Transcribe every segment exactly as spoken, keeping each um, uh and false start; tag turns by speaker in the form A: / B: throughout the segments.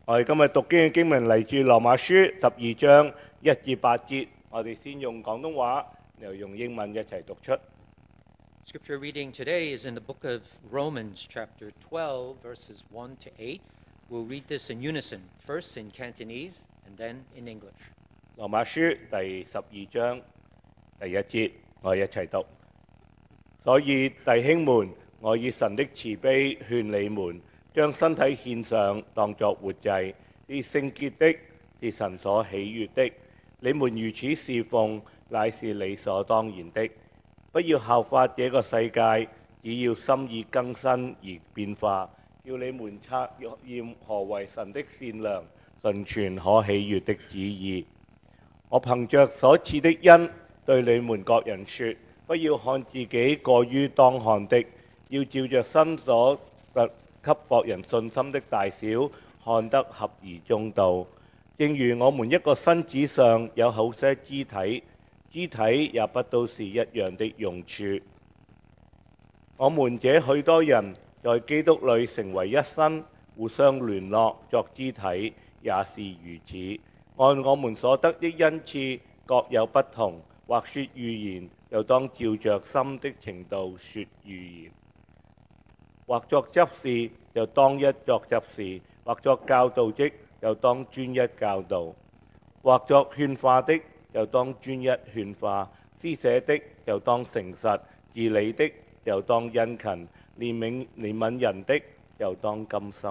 A: 我哋今日讀經嘅經文嚟自羅馬書十二章一至八節，我哋先用廣東話，然後用英文一齊讀出。
B: Scripture reading today is in the book of Romans, chapter twelve, verses one to eight. We'll read this in unison, first in Cantonese and then in English.
A: 羅馬書第十二章第一節，我哋一齊讀。所以弟兄們，我以神的慈悲勸你們，將身體獻上，當作活祭，是聖潔的，是神所喜悅的。你們如此侍奉，乃是理所當然的。不要效法這個世界，只要心意更新而變化，叫你們察驗何為神的善良、純全、可喜悅的旨意。我憑着所賜的恩，對你們各人說，不要看自己過於當看的，要照着神所特給各人信心的大小，看得合宜中道。正如我們一個身子上有好些肢體，肢體也不都是一樣的用處。我們這許多人在基督裏成為一身，互相聯絡作肢體，也是如此。按我們所得的恩賜各有不同，或說預言，又當照着心的程度說預言；或作執事，又當一作執事；或作教導的，又當專一教導；或作勸化的，又當專一勸化；施捨的，又當誠實；治理的，又當殷勤；憐憫憐憫人的，又當甘心。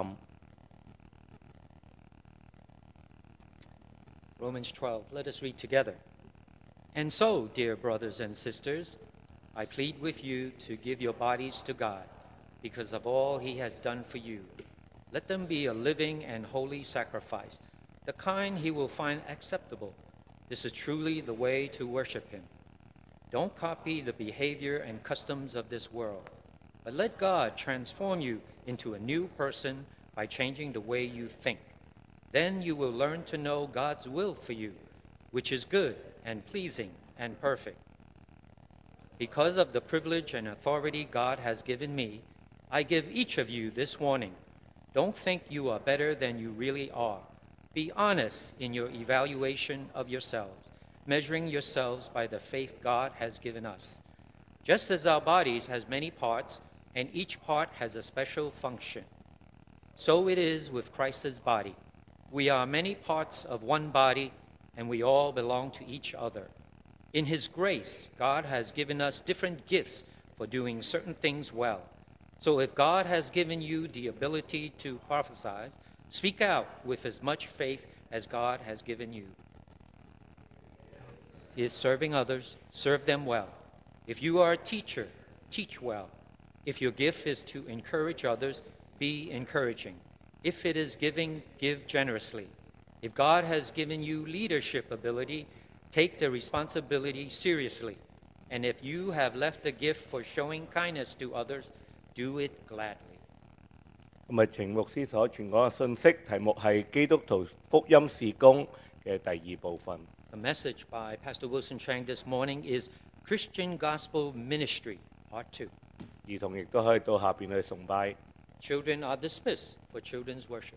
B: Romans twelve, let us read together. And so, dear brothers and sisters, I plead with you to give your bodies to God, because of all he has done for you. Let them be a living and holy sacrifice, the kind he will find acceptable. This is truly the way to worship him. Don't copy the behavior and customs of this world, but let God transform you into a new person by changing the way you think. Then you will learn to know God's will for you, which is good and pleasing and perfect. Because of the privilege and authority God has given me, I give each of you this warning. Don't think you are better than you really are. Be honest in your evaluation of yourselves, measuring yourselves by the faith God has given us. Just as our bodies has many parts, and each part has a special function, so it is with Christ's body. We are many parts of one body, and we all belong to each other. In his grace, God has given us different gifts for doing certain things well. So if God has given you the ability to prophesy, speak out with as much faith as God has given you. Is serving others, serve them well. If you are a teacher, teach well. If your gift is to encourage others, be encouraging. If it is giving, give generously. If God has given you leadership ability, take the responsibility seriously. And if you have left a gift for showing kindness to others, do it gladly.
A: 咁啊，程牧師所傳講嘅信息題目係基督徒福音事工嘅第二部分。
B: The message by Pastor Wilson Chang this morning is Christian Gospel Ministry, Part two.
A: 兒童亦都可以到下邊去崇拜。
B: Children are dismissed for children's worship.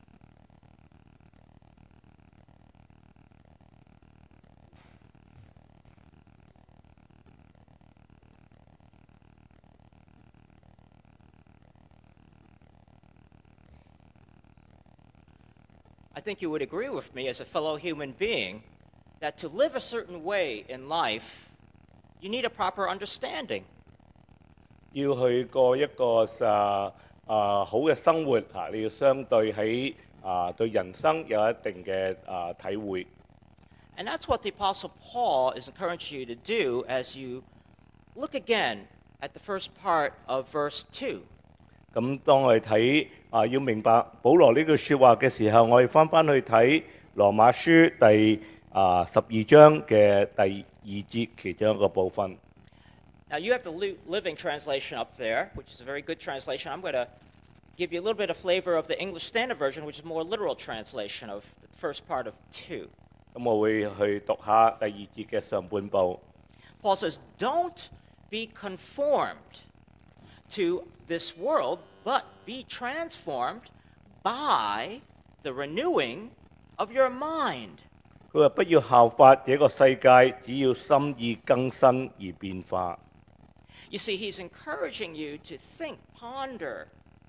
C: I think you would agree with me as a fellow human being that to live a certain way in life, you need a proper understanding.
A: 要去過一個啊啊好嘅生活嚇，你要相對喺啊對人生有一定嘅啊體會。
C: And that's what the Apostle Paul is encouraging you to do as you look again at the first part of verse two.
A: 咁當我哋睇啊要明白保羅呢句説話嘅時候，我哋翻翻去睇羅馬書第啊十二章嘅第二節其中一個部分。
C: Now you have the Living Translation up there, which is a very good translation. I'm going to give you a little bit of flavor of the English Standard Version, which is a more literal translation of the first part of two.
A: 咁我會去讀下第二節嘅上半部。
C: Paul says, don't be conformed to this world, but be transformed by the renewing of your mind.
A: 佢話不要效法這個世界，只要心意更新而變化。
C: You see, he's encouraging you to think, ponder,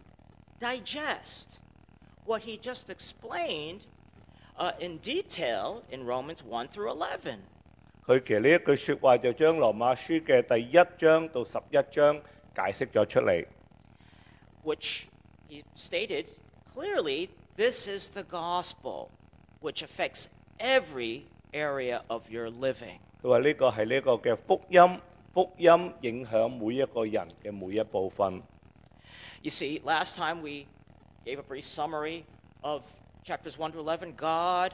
C: digest what he just explained uh, in detail in Romans one through eleven.
A: 佢其實呢一句説話就將羅馬書嘅第一章到十一章解釋咗出嚟。
C: Which he stated clearly, this is the gospel, which affects every area of your living.
A: 佢話呢個係呢個嘅福音，福音影響每一個人嘅每一部分。
C: You see, last time we gave a brief summary of chapters one to eleven, God,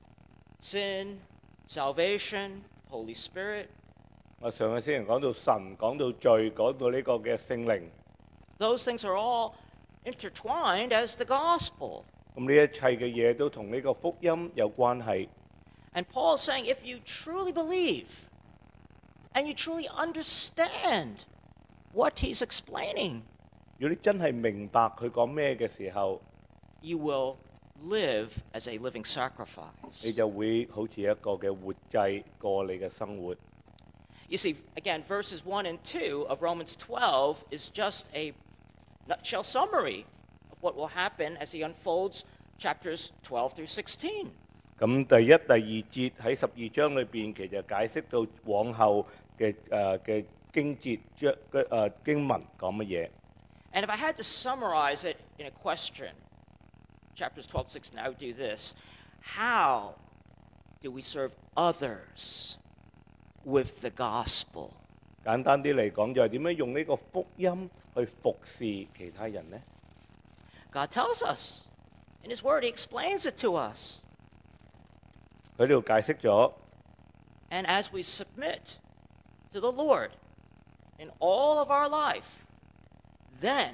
C: sin, salvation, Holy Spirit.
A: 我上個星期講到神，講到罪，講到呢個嘅聖靈。
C: Those things are all intertwined as the gospel.
A: 咁呢一切嘅嘢都同呢個福音有關係。
C: And Paul's saying if you truly believe and you truly understand what he's explaining,
A: 如果你真係明白佢講咩嘅時候，
C: you will live as a living sacrifice.
A: 你就會好似一個嘅活祭過你嘅生活。
C: You see, again, verses one and two of Romans twelve is just a nutshell summary of what will happen as he unfolds chapters twelve through sixteen.
A: 咁第一、第二節喺十二章裏邊，其實解釋到往後嘅誒嘅經節章嘅誒經文講乜嘢。
C: And if I had to summarize it in a question, chapters twelve to sixteen, I would do this. How do we serve others with the gospel?
A: 簡單啲嚟講，就係點樣用呢個福音去服侍其他人呢？
C: God tells us. In his word, he explains it to us.
A: 佢呢度解釋咗。
C: And as we submit to the Lord in all of our life, then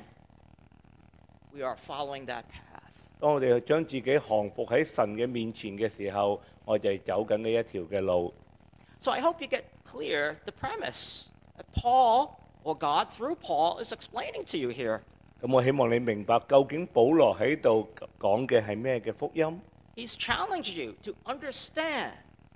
C: we are following that path.
A: 當我哋將自己降服喺神嘅面前嘅時候，我哋走緊呢一條嘅路。
C: So I hope you get clear the premise that Paul, or God through Paul, is explaining to you here.
A: 咁我希望你明白究竟保羅喺度講嘅係咩嘅福音？
C: He's challenged you to understand,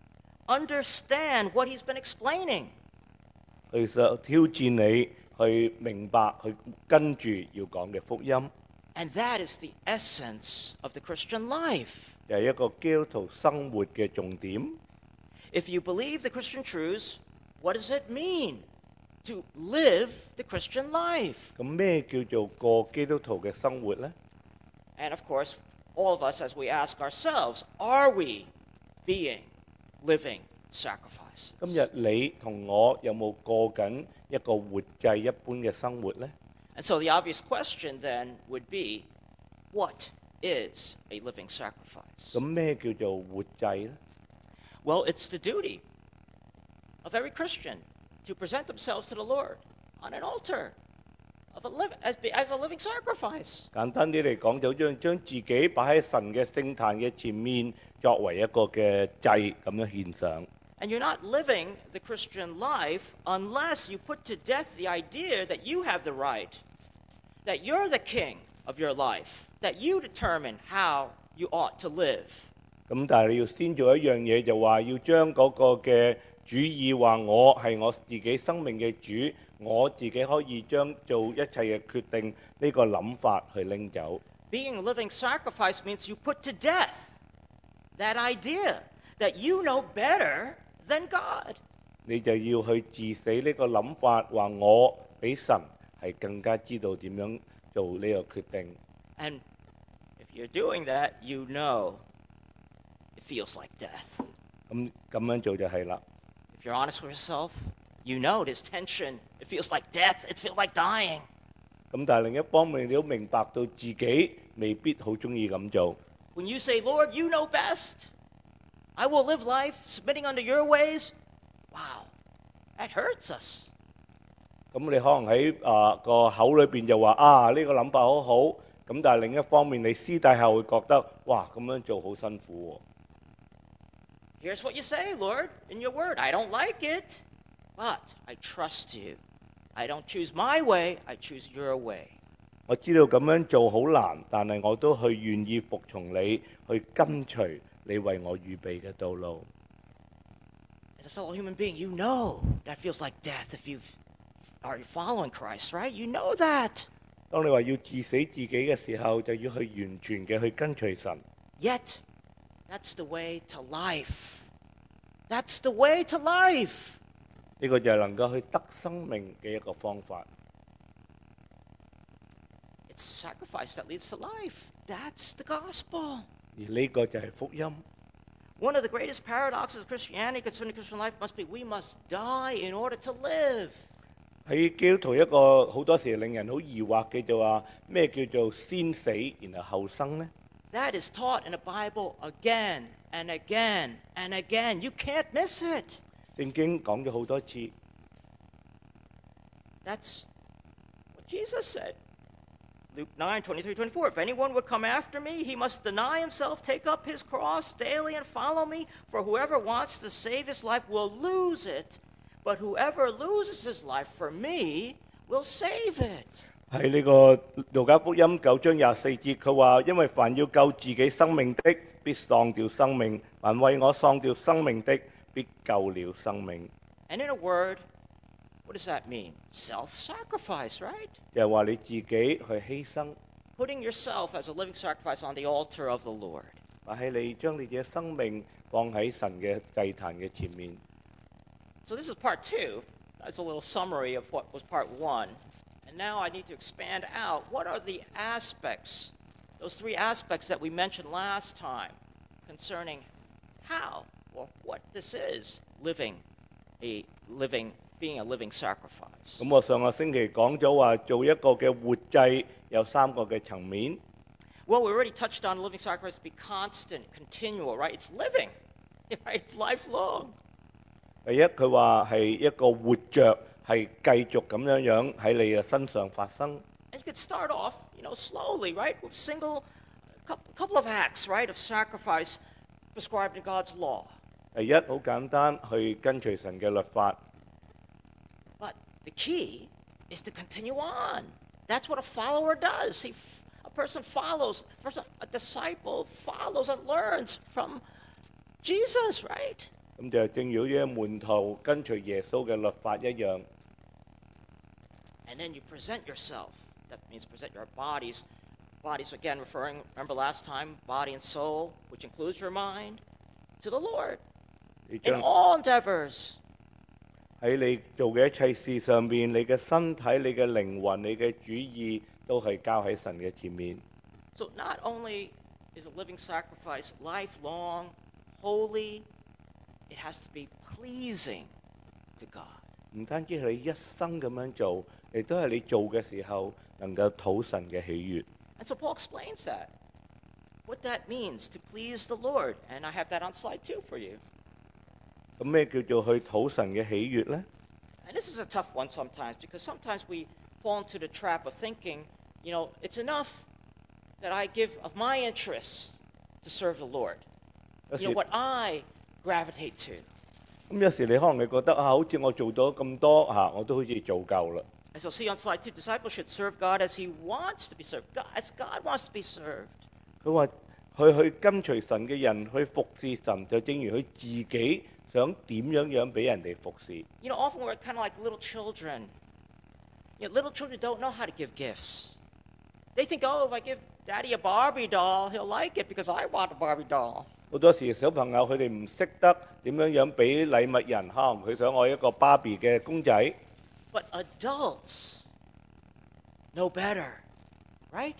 C: understand what he's been explaining.
A: 其實挑戰你去明白，去跟住要講嘅福音，
C: And that is the essence of the Christian life.
A: 就係一個基督徒生活嘅重點。
C: If you believe the Christian truths, what does it mean to live the Christian life?
A: 咁咩叫做過基督徒嘅生活呢？
C: And of course, all of us, as we ask ourselves, are we being living sacrifices?
A: 今日你同我有冇過緊一個活祭一般嘅生活呢？
C: And so the obvious question then would be, what is a living sacrifice?
A: 咁咩叫做活祭呢？
C: Well, it's the duty of every Christian to present themselves to the Lord on an altar of a liv- as, be- as a living sacrifice.
A: 簡單啲嚟講，就將將自己擺喺神嘅聖壇嘅前面，作為一個嘅祭咁樣獻上。
C: And you're not living the Christian life unless you put to death the idea that you have the right, that you're the king of your life, that you determine how you ought to live.
A: 咁但係你要先做一樣嘢，就話要將嗰個嘅主意話我係我自己生命嘅主，我自己可以將做一切嘅決定呢個諗法去拎走。
C: Being a living sacrifice means you put to death that idea that you know better than God.
A: 你就要去治死呢個諗法，話我比神係更加知道點樣做呢個決定。
C: And if you're doing that, you know it feels like death.
A: 咁咁樣做就係啦。
C: If you're honest with yourself, you know there's tension. It feels like death. It feels like dying.
A: 咁但係另一方面，你都明白到自己未必好中意咁做。
C: When you say, Lord, you know best. I will live life submitting unto your ways. Wow, that hurts us.
A: 咁你可能喺啊個口裏邊就話啊呢個諗法好好，咁但係另一方面你私底下會覺得哇咁樣做好辛苦喎。
C: Here's what you say, Lord, in your word. I don't like it, but I trust you. I don't choose my way, I choose your way.
A: 我知道咁樣做好難，但係我都去願意服從你，去跟隨你為我預備嘅道路。
C: As a fellow human being, you know that feels like death if you are following Christ, right? You know that.
A: 當你話要治死自己嘅時候，就要去完全嘅去跟隨神。
C: Yet, that's the way to life. That's the way to life.
A: 呢個就係能夠去得生命嘅一個方法。
C: It's sacrifice that leads to life. That's the gospel.
A: 而呢個就係福音。
C: One of the greatest paradoxes of Christianity concerning Christian life must be we must die in order to live.
A: 喺基督徒一個好多時令人好疑惑嘅就話咩叫做先死然後後生呢？
C: That is taught in the Bible again and again and again. You can't miss it.
A: 聖經講咗好多次，
C: That's what Jesus said. Luke nine, twenty-three, twenty-four. If anyone would come after me, he must deny himself, take up his cross daily, and follow me. For whoever wants to save his life will lose it. But whoever loses his life for me will save it.
A: 喺呢個路加福音九章廿四節，佢話：因為凡要救自己生命的，必喪掉生命；凡為我喪掉生命的，必救了生命。
C: And in a word, what does that mean? Self-sacrifice, right?
A: 就係話你自己去犧牲，
C: Putting yourself as a living sacrifice on the altar of the Lord.
A: 或係你將你嘅生命放喺神嘅祭壇嘅前面。
C: So this is part two. That's a little summary of what was part one. And now I need to expand out. What are the aspects, those three aspects that we mentioned last time concerning how or what this is living a living, being a living sacrifice?
A: 咁我上個星期講咗話，做一個嘅活祭有三個嘅層面。
C: Well, we already touched on living sacrifice to be constant, continual, right? It's living, right? It's lifelong.
A: 第一，佢話係一個活着，係繼續咁樣樣喺你嘅身上發生。
C: And you could start off, you know, slowly, right, with single, couple, couple of acts, right, of sacrifice prescribed in God's law.
A: 第一，好簡單，去跟隨神嘅律法。
C: But the key is to continue on. That's what a follower does. He, a person follows, a, person, a disciple follows and learns from Jesus, right?
A: 咁就正如啲門徒跟隨耶穌嘅律法一樣。
C: And then you present yourself. That means present your bodies. Bodies, again, referring, remember last time, body and soul, which includes your mind, to the Lord
A: 你
C: in
A: 將
C: all endeavors.
A: 喺你做嘅一切事上邊，你嘅身體、你嘅靈魂、你嘅主意，都係交喺神嘅前面。
C: So not only is a living sacrifice lifelong, holy, it has to be pleasing to God.
A: 唔單止係你一生咁樣做，亦都係你做嘅時候能夠討神嘅喜悅。
C: And so Paul explains that, what that means to please the Lord. And I have that on slide two for you.
A: 咁咩叫做去討神嘅喜悅呢？
C: And this is a tough one sometimes, because sometimes we fall into the trap of thinking, you know, it's enough that I give of my interests to serve the Lord.
A: 有
C: You
A: 時
C: know, what I gravitate to.
A: 咁有時你可能你覺得啊，好似我做咗咁多嚇，我都好似做夠啦。
C: As you'll see on slide two, disciples should serve God as he wants to be served, God, as God wants to be served.
A: 佢話佢去跟隨神嘅人去服侍神，就正如佢自己想點樣樣俾人哋服侍。
C: You know, often we're kind of like little children. You know, little children don't know how to give gifts. They think, oh, if I give Daddy a Barbie doll, he'll like it because I want a Barbie doll.
A: 好多時小朋友佢哋唔識得點樣樣俾禮物人，可能佢想愛一個芭比嘅公仔。
C: But adults know better, right?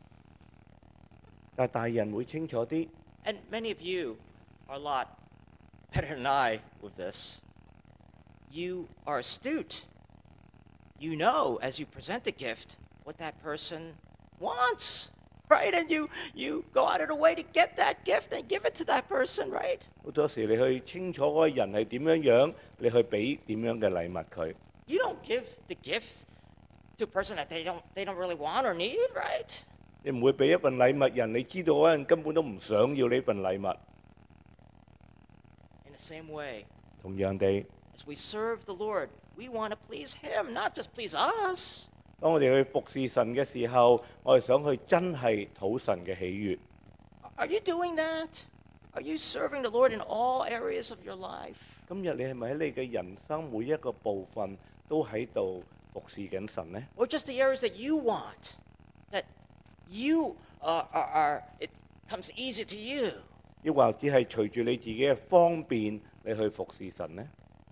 A: 但係大人會清楚啲。
C: And many of you are a lot better than I with this. You are astute. You know, as you present a gift, what that person wants, right? And you, you go out of the way to get that gift and give it to that person, right?
A: 好多時你去清楚嗰個人係點樣樣，你去俾點樣嘅禮物佢。
C: You don't give the gift to a person that they don't, they don't really want or need, right?
A: 你唔會俾一份禮物人，你知道嗰人根本都唔想要呢份禮物。
C: In the same way,
A: 同樣地，
C: as we serve the Lord, we want to please Him, not just please us.
A: 當我哋去服侍神嘅時候，我哋想去真係討神嘅喜悅。
C: Are you doing that? Are you serving the Lord in all areas of your life?
A: 今日你係咪喺你嘅人生每一個部分都喺度服侍緊神呢？
C: Or just the areas that you want, that you uh, are, are, it comes easy to you?
A: 抑或只係隨住你自己嘅方便，你去服侍神呢？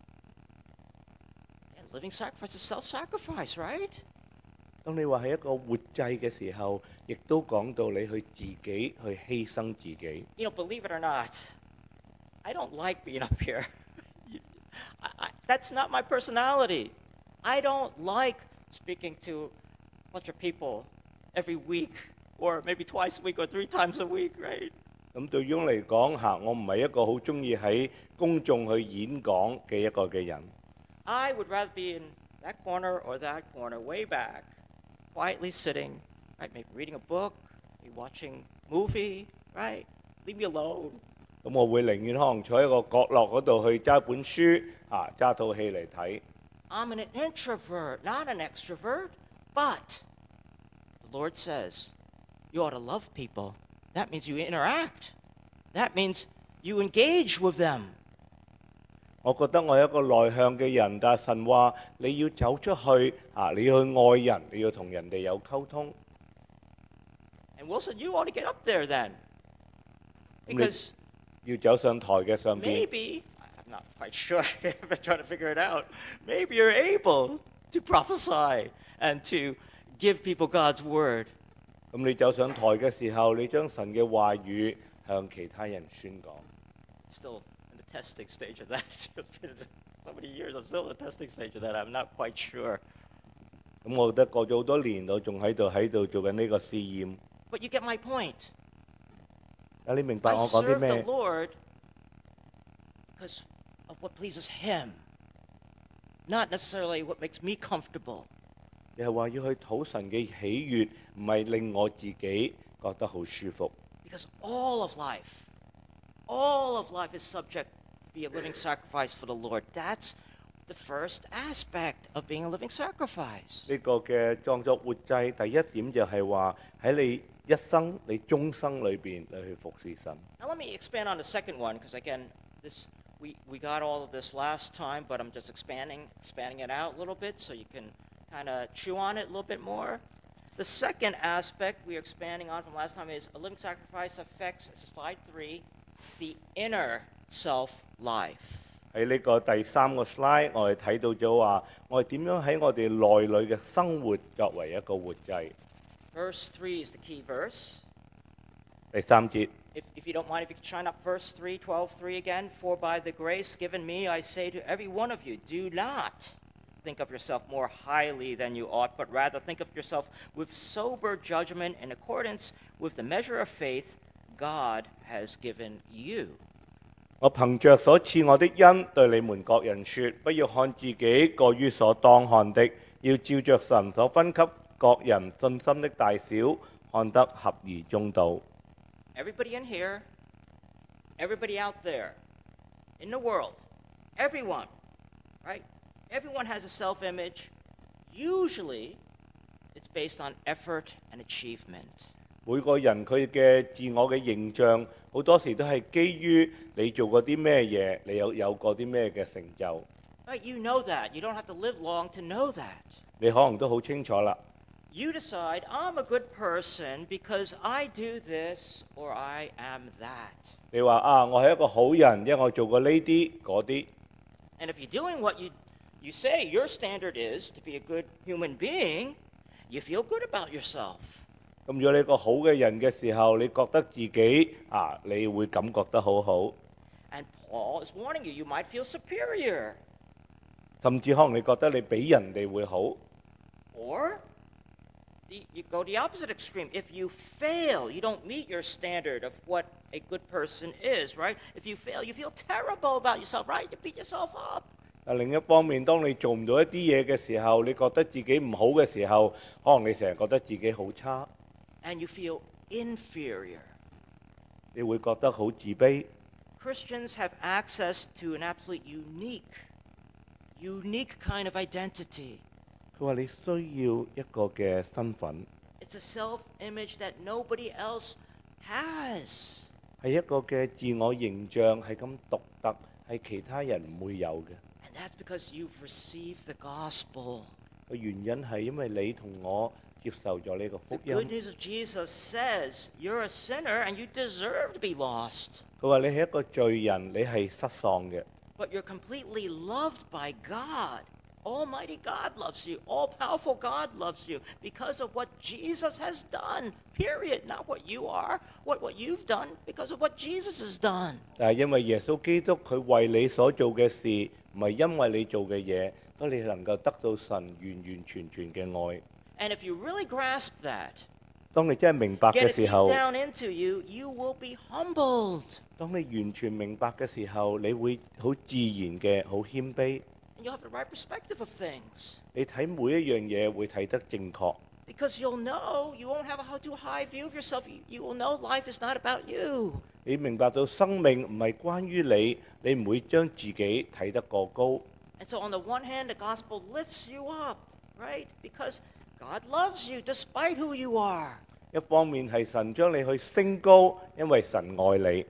C: And living sacrifice is self-sacrifice, right?
A: 當你話係一個活祭嘅時候，亦都講到你去自己去犧牲自己。
C: You know, believe it or not, I don't like being up here. I, I, that's not my personality. I don't like speaking to a bunch of people every week, or maybe twice a week, or three times a week, right?
A: 咁對於我嚟講嚇，我唔係一個好中意喺公眾去演講嘅一個嘅人。
C: I would rather be in that corner or that corner, way back, quietly sitting, right? Maybe reading a book, maybe watching a movie, right? Leave me alone.
A: 咁我會寧願可能坐喺個角落嗰度去揸本書啊，揸套戲嚟睇。
C: I'm an introvert, not an extrovert. But the Lord says you ought to love people. That means you interact. That means you engage with them.
A: 我覺得我係一個內向嘅人，但係神話你要走出去啊，你要去愛人，你要同人哋有溝通。
C: And Wilson, you ought to get up there then. Because
A: 要走上台嘅上邊。
C: maybe, I'm not quite sure, I've been trying to figure it out, maybe you're able to prophesy and to give people God's word.
A: 咁你走上台嘅時候，你將神嘅話語向其他人宣講。
C: Still in the testing stage of that. It's been so many years, I'm still in the testing stage of that. I'm not quite sure.
A: 咁我覺得過咗好多年，我仲喺度喺度做緊呢個試驗。
C: But you get my point.
A: 啊，你明白
C: I
A: 我講啲
C: serve the
A: 咩？
C: Lord because of what pleases Him, not necessarily what makes me comfortable.
A: 你係話要去討神嘅喜悅，唔係令我自己覺得好舒服。
C: Because all of life, all of life is subject to be a living sacrifice for the Lord. That's the first aspect of being a living sacrifice.
A: 呢個嘅當作活祭，第一點就係話喺你一生、你終生裏邊，你去服侍神。
C: Now let me expand on the second one, because again, this we, we got all of this last time, but I'm just expanding expanding it out a little bit so you can kind of chew on it a little bit more. The second aspect we are expanding on from last time is a living sacrifice affects, this is slide three, the inner self life.
A: 喺呢個第三個 slide，我哋睇到咗話，我哋點樣喺我哋內裏嘅生活作為一個活祭。
C: Verse three is the key verse.
A: 第三節，
C: If, if you don't mind, if you could shine up verse three, twelve three again. For by the grace given me, I say to every one of you, do not think of yourself more highly than you ought, but rather think of yourself with sober judgment in accordance with the measure of faith God has given you.
A: 我憑着所賜我的恩，對你們各人說，不要看自己過於所當看的，要照着神所分給各人信心的大小，看得合宜中道。
C: Everybody in here, everybody out there, in the world, everyone, right? Everyone has a self-image. Usually, it's based on effort and achievement.
A: 每個人佢嘅自我嘅形象，好多時都係基於你做過啲咩嘢，你有有過啲咩嘅成就。
C: Right? You know that. You don't have to live long to know that.
A: 你可能都好清楚啦。
C: You decide, I'm a good person because I do this or I am that.
A: 你話啊，我係一個好人，因為我做過呢啲嗰啲。
C: And if you're doing what you, you say your standard is to be a good human being, you feel good about yourself.
A: 咁如果你一個好嘅人嘅時候，你覺得自己啊，你會感覺得好好，
C: And Paul is warning you, you might feel superior.
A: 甚至可能你覺得你比人哋會好。
C: Or the, you go the opposite extreme. If you fail, you don't meet your standard of what a good person is, right? If you fail, you feel terrible about yourself, right? You beat yourself up.
A: 但另一方面，當你做唔到一啲嘢嘅時候，你覺得自己唔好嘅時候，可能你成日覺得自己好差，
C: And you feel inferior.
A: 你會覺得好自卑。
C: Christians have access to an absolute unique, unique kind of identity
A: 佢話你需要一個嘅身份，
C: It's a self image that nobody else has.
A: 係一個嘅自我形象，係咁獨特，係其他人唔會有嘅。
C: And that's because you've received the gospel.
A: 個原因係因為你同我接受咗呢個
C: The
A: 福
C: good
A: 音。
C: news of Jesus says you're a sinner and you deserve to be lost.
A: 佢話你係一個罪人，你係失喪嘅，
C: But you're completely loved by God. Almighty God loves you. All powerful God loves you because of what Jesus has done. Period. Not what you are, what, what you've done, because of what Jesus has done.
A: 但係因為耶穌基督佢為你所做嘅事，唔係因為你做嘅嘢，所以你能夠得到神完完全全嘅愛。
C: And if you really grasp that,
A: 當你真係明白
C: get
A: 嘅
C: it
A: 時
C: deep
A: 候，
C: down into you, you will be humbled.
A: 當你完全明白嘅時候，你會好自然嘅好謙卑。
C: And you'll have the right perspective of things.
A: 你睇每一樣嘢會睇得正確，
C: Because you'll know, you won't have a too high view of yourself. You, you will know life is not about you.
A: 你明白到生命唔係關於你，你唔會將自己睇得過高。
C: And so, on the one hand, the gospel lifts you up, right? Because God loves you despite who you are.
A: 一方面係神將你去升高，因為神愛你。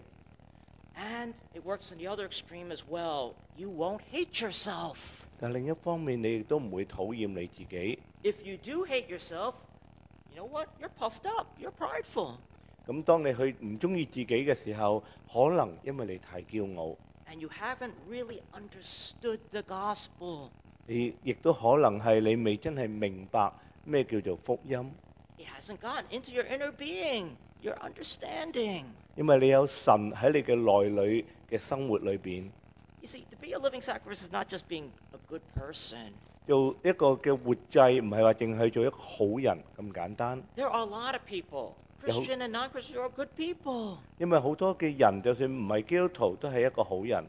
C: And it works in the other extreme as well. You won't hate yourself.
A: 但另一方面，你亦都唔會討厭你自己。
C: If you do hate yourself, you know what? You're puffed up. You're prideful.
A: 咁當你去唔中意自己嘅時候，可能因為你太驕傲，
C: And you haven't really understood the gospel.
A: 你亦都可能係你未真係明白咩叫做福音，
C: It hasn't gotten into your inner being, your understanding.
A: 因為你有神喺你嘅內裏嘅生活裏邊。
C: You see, to be a living sacrifice is not just being a good person.
A: 做一個嘅活祭，唔係話淨係做一個好人咁簡單，
C: There are a lot of people, Christian and non-Christian, who are good people.
A: 因為好多嘅人，就算唔係基督徒，都係一個好人。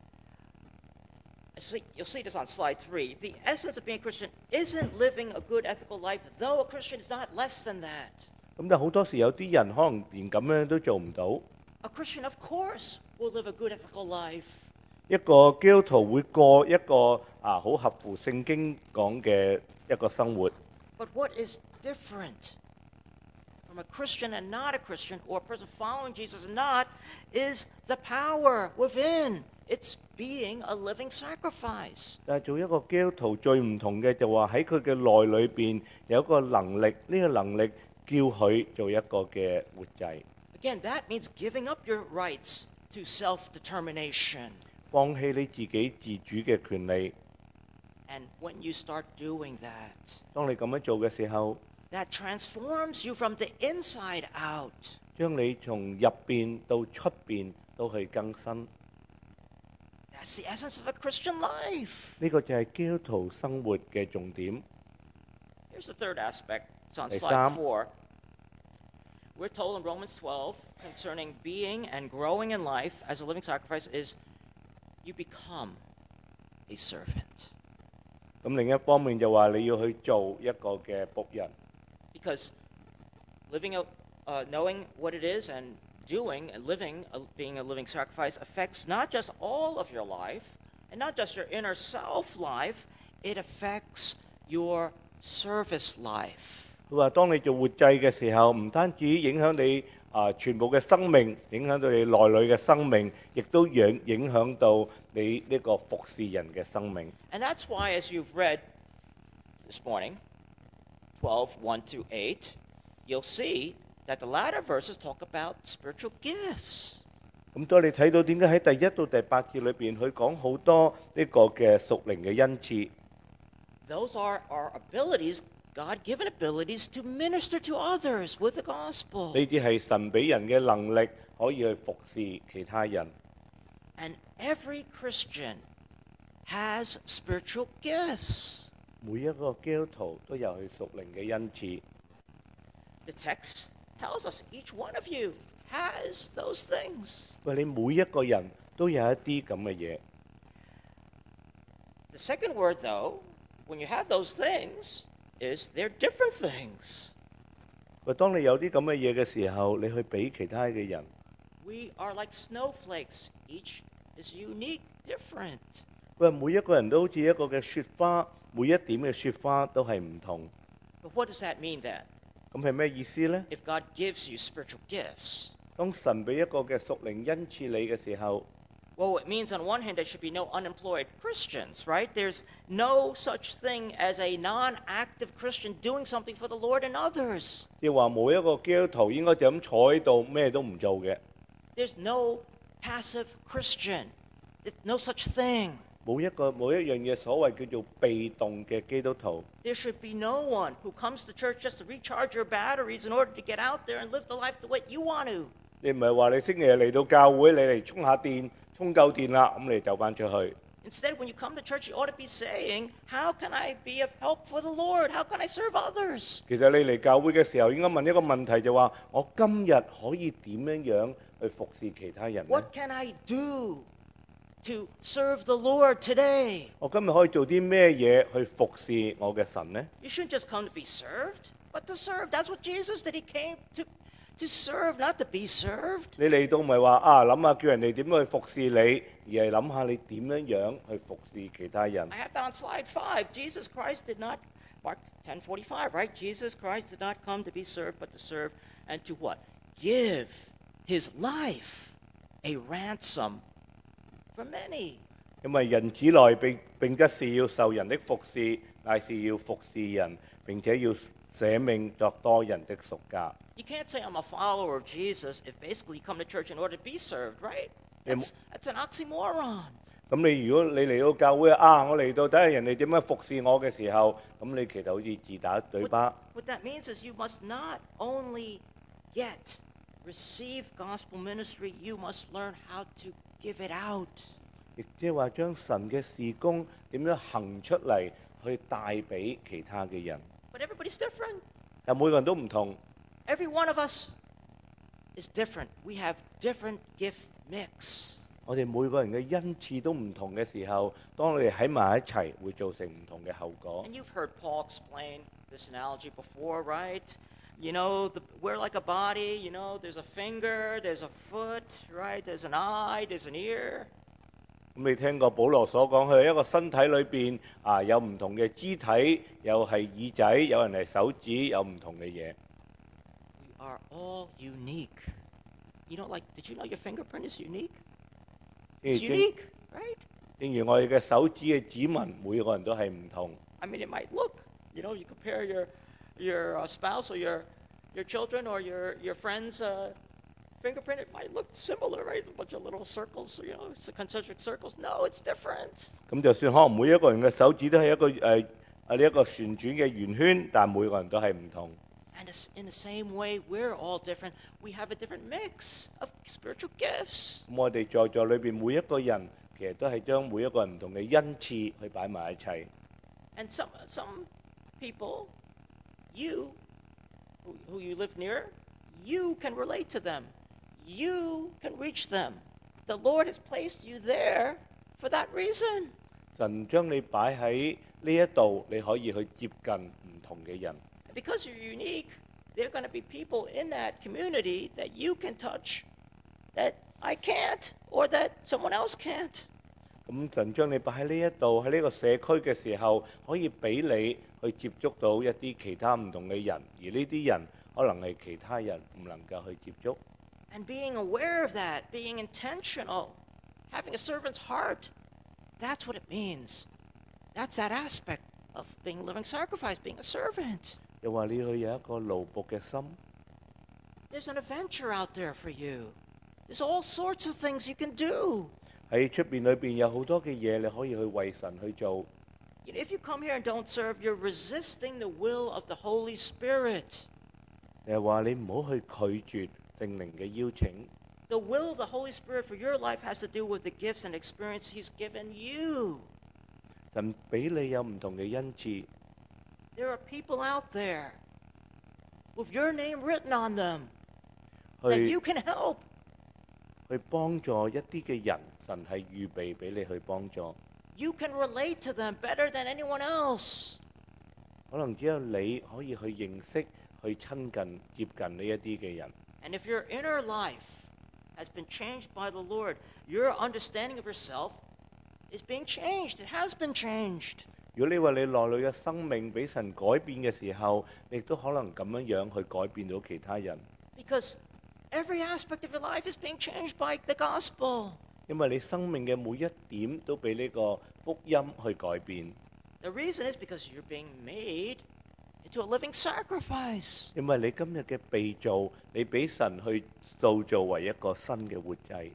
C: See, you'll see this on slide three. The essence of being a Christian isn't living a good ethical life, though a Christian is not less than that.
A: 咁但好多時有啲人可能連咁樣都做唔到。
C: A Christian, of course, will live a good ethical life.
A: 一個基督徒會過一個啊好合乎聖經講嘅一個生活。
C: But what is different from a Christian and not a Christian, or a person following Jesus and not, is the power within. It's being a living sacrifice.
A: 但係做一個基督徒最唔同嘅就話喺佢嘅內裏邊有一個能力，呢、個能力叫佢做一個嘅活祭。
C: Again, that means giving up your rights to self-determination.
A: 放棄你自己自主嘅權利。
C: And when you start doing that,
A: 當你咁樣做嘅時候，
C: that transforms you from the inside out.
A: 將你從入邊到出邊都去更新。
C: That's the essence of a Christian life.
A: 呢、個就係基督徒生活嘅重點。
C: Here's the third aspect. It's on
A: Hey,
C: slide
A: Sam.
C: four. We're told in Romans twelve concerning being and growing in life as a living sacrifice is you become a servant.
A: 咁另一方面就話你要去做一個嘅僕人，
C: Because living, a, uh, knowing what it is and doing and living, uh, being a living sacrifice affects not just all of your life and not just your inner self life, it affects your service life.
A: 佢話當你做活祭嘅時候，唔單止影響你啊、全部嘅生命，影響到你內裏嘅生命，亦都影影響到你呢個服侍人嘅生命。
C: And that's why, as you've read this morning, twelve, one through eight, you'll see that the latter verses talk about spiritual gifts.
A: 咁當你睇到點解喺第一到第八節裏邊，佢講好多呢個嘅屬靈嘅恩賜，
C: Those are our abilities, God-given abilities, to minister to others with the
A: 呢
C: gospel.
A: 啲係神俾人嘅能力，可以去服侍其他人。
C: And every Christian has spiritual gifts.
A: 每一個基督徒都有佢屬靈嘅恩賜。
C: The text tells us each one of you has those things.
A: 喂，你每一個人都有一啲咁嘅嘢。
C: The second word, though, when you have those things, is they're different things.
A: 喂，當你有啲咁嘅嘢嘅時候，你去俾其他嘅人，
C: We are like snowflakes. Each is unique, different.
A: 佢話每一個人都好似一個嘅雪花，每一點嘅雪花都係唔同。
C: But what does that mean then?
A: 咁係咩意思呢？
C: If God gives you spiritual gifts,
A: 當神俾一個嘅屬靈恩賜你嘅時候，
C: well, it means on one hand there should be no unemployed Christians, right? There's no such thing as a non-active Christian doing something for the Lord and others.
A: 即係話冇一個基督徒應該就咁坐喺度咩都唔做嘅，
C: There's no passive Christian. There's no such thing.
A: 冇一個冇一樣嘢所謂叫做被動嘅基督徒。
C: There should be no one who comes to church just to recharge your batteries in order to get out there and live the life the way you want to.
A: 你唔係話你星期日嚟到教會，你嚟充下電，充夠電啦，咁你走翻出去。
C: Instead, when you come to church, you ought to be saying, how can I be of help for the Lord? How can I serve others?
A: 其實你嚟教會嘅時候，應該問一個問題就話：我今日可以點樣樣去服侍其他人呢？
C: What can I do to serve the Lord today?
A: 我今日可以做啲咩嘢去服侍我嘅神呢？
C: You shouldn't just come to be served, but to serve. That's what Jesus did. He came to, to serve, not to be served.
A: 你嚟到唔係話啊諗下叫人哋點樣去服侍你，而係諗下你點樣樣去服侍其他人。
C: I have that on slide five. Jesus Christ did not, Mark ten forty-five, right? Jesus Christ did not come to be served, but to serve and to what? Give his life a ransom for many.
A: 因為人子來並並不是要受人的服侍，乃是要服侍人，並且要捨命作多人的贖價。
C: You can't say I'm a follower of Jesus if basically you come to church in order to be served, right?
A: Yeah,
C: That's, that's an oxymoron.
A: 咁你如果你嚟到教會啊，我嚟到睇下人哋點樣服侍我嘅時候，咁你其實好似自打嘴
C: What,
A: 巴。
C: what that means is you must not only get, receive gospel ministry, you must learn how to give it out.
A: 亦即係話將神嘅事工點樣行出嚟，去帶俾其他嘅人。
C: But everybody's different.
A: 但每個人都唔同，
C: Every one of us is different. We have different gift mix.
A: 我哋每個人嘅恩賜都唔同嘅時候，當我哋喺埋一齊，會造成唔同嘅後果。
C: And you've heard Paul explain this analogy before, right? You know, the, we're like a body, you know, there's a finger, there's a foot, right? There's an eye, there's an ear.
A: 咁你聽過保羅所講，佢係一個身體裏邊啊有唔同嘅肢體，又係耳仔，有人係手指，有唔同嘅嘢。
C: We are all unique. You know, like, did you know your fingerprint is unique?
A: 正
C: It's unique, right?
A: 正如我哋嘅手指嘅指紋，每個人都係唔同。
C: I mean, it might look, you know, you compare your your uh, spouse or your your children or your your friends' uh, fingerprint, it might look similar, right? A bunch of little circles, you know, it's concentric circles. No, it's different.
A: 咁就算可能每一個人嘅手指都係一個誒啊呢一個旋轉嘅圓圈，但每個人都係唔同。
C: And it's in the same way, we're all different. We have a different mix of spiritual gifts.
A: 咁我哋在座裏邊每一個人，其實都係將每一個人唔同嘅恩賜去擺埋一齊。
C: And some some people, you, who, who you live near, you can relate to them. You can reach them. The Lord has placed you there for that reason.
A: 神將你擺喺呢一度，你可以去接近唔同嘅人。
C: Because you're unique, there are going to be people in that community that you can touch that I can't or that someone else can't.
A: 咁神將你擺喺呢一度，喺呢個社區嘅時候，可以俾你去接觸到一啲其他唔同嘅人，而呢啲人可能係其他人唔能夠去接觸。
C: And being aware of that, being intentional, having a servant's heart, that's what it means. That's that aspect of being a living sacrifice, being a servant.
A: 又話你去有一個奴僕嘅心，
C: There's an adventure out there for you. There's all sorts of things you can do.
A: 喺出邊裏邊有好多嘅嘢你可以去為神去做。
C: You know, if you come here and don't serve, you're resisting the will of the Holy Spirit.
A: 又話你唔好去拒絕聖靈嘅邀請。
C: The will of the Holy Spirit for your life has to do with the gifts and experience He's given you.
A: 神俾你有唔同嘅恩賜，
C: There are people out there with your name written on them that
A: 去
C: you can help.
A: 去幫助一啲嘅人，神係預備俾你去幫助。
C: You can relate to them better than anyone else.
A: 可能只有你可以去認識、去親近、接近呢一啲嘅人。
C: And if your inner life has been changed by the Lord, your understanding of yourself is being changed. It has been changed.
A: 如果你話你內裏嘅生命俾神改變嘅時候，你亦都可能咁樣樣去改變到其他人，
C: Because every aspect of your life is being changed by the gospel.
A: 因為你生命嘅每一點都俾呢個福音去改變。
C: The reason is because you're being made into a living sacrifice.
A: 因為你今日嘅被造，你俾神去塑造為一個新嘅活祭。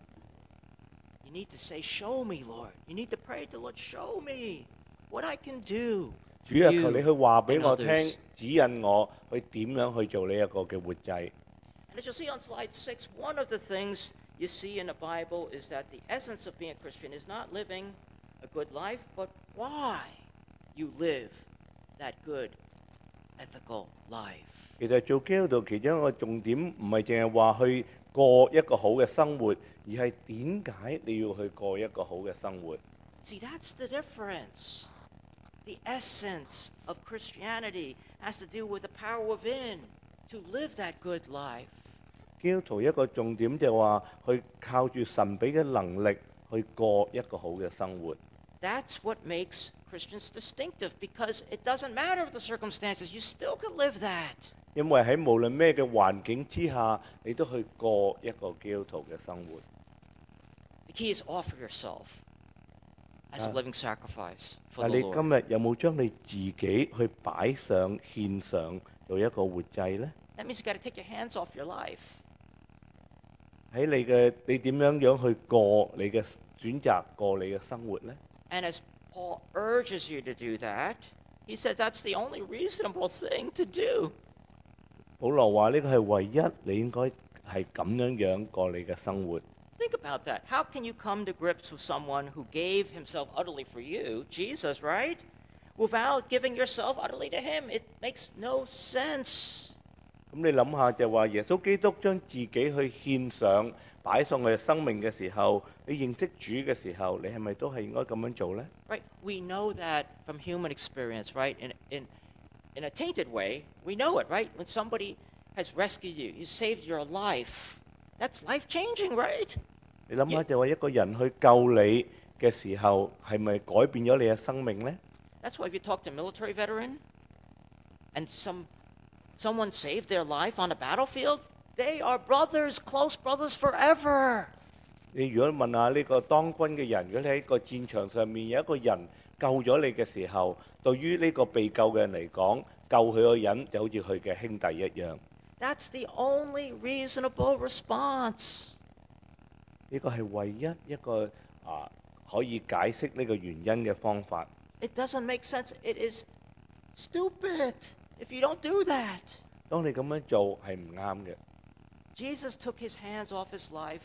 C: You need to say, show me, Lord. You need to pray to the Lord, show me what I can do.
A: 主啊，求你去話俾我
C: and
A: 聽
C: others.，
A: 指引我去點樣去做呢一個嘅活祭。
C: And as you'll see on slide six, one of the things you see in the Bible is that the essence of being a Christian is not living a good life, but why you live that good, ethical life.
A: 其實做基督徒其中一個重點唔係淨係話去過一個好嘅生活，而係點解你要去過一個好嘅生活？
C: See, that's the difference. The essence of Christianity has to do with the power within to live that good life.
A: 基督徒一個重點就係話去靠住神俾嘅能力去過一個好嘅生活。
C: That's what makes Christians distinctive because it doesn't matter the circumstances, you still can live that.
A: 因為喺無論咩嘅環境之下，你都去過一個基督徒嘅生活。
C: The key is offer yourself as a
A: Ah.
C: living sacrifice for
A: 但
C: the
A: 你今
C: Lord.
A: 日有冇將你自己去擺上、獻上做一個活祭呢？
C: That means you got to take your hands off your life.
A: 喺你嘅你點樣樣去過你嘅選擇過你嘅生活呢？
C: And as Paul urges you to do that, he says that's the only reasonable thing to do.
A: 保羅話呢個係唯一你應該係咁樣樣過你嘅生活。
C: Think about that. How can you come to grips with someone who gave himself utterly for you, Jesus, right? Without giving yourself utterly to him? It makes no sense.
A: 咁你諗下就話耶穌基督將自己去獻上擺上佢嘅生命嘅時候，你認識主嘅時候，你係咪都係應該咁樣做呢？
C: Right? We know that from human experience, right? In, in, in a tainted way, we know it, right? When somebody has rescued you, you saved your life, that's life-changing, right?
A: 你諗下就話一個人去救你嘅時候，係咪改變咗你嘅生命呢？
C: That's why if you talk to a military veteran and some someone saved their life on the battlefield, they are brothers, close brothers forever.
A: 你如果問下呢個當軍嘅人，如果你喺個戰場上面有一個人救咗你嘅時候，對於呢個被救嘅人嚟講，救佢個人就好似佢嘅兄弟一樣。
C: That's the only reasonable response.
A: 呢個係唯一一個啊可以解釋呢個原因嘅方法。
C: It doesn't make sense. It is stupid if you don't do that.
A: 當你咁樣做係唔啱嘅。
C: Jesus took his hands off his life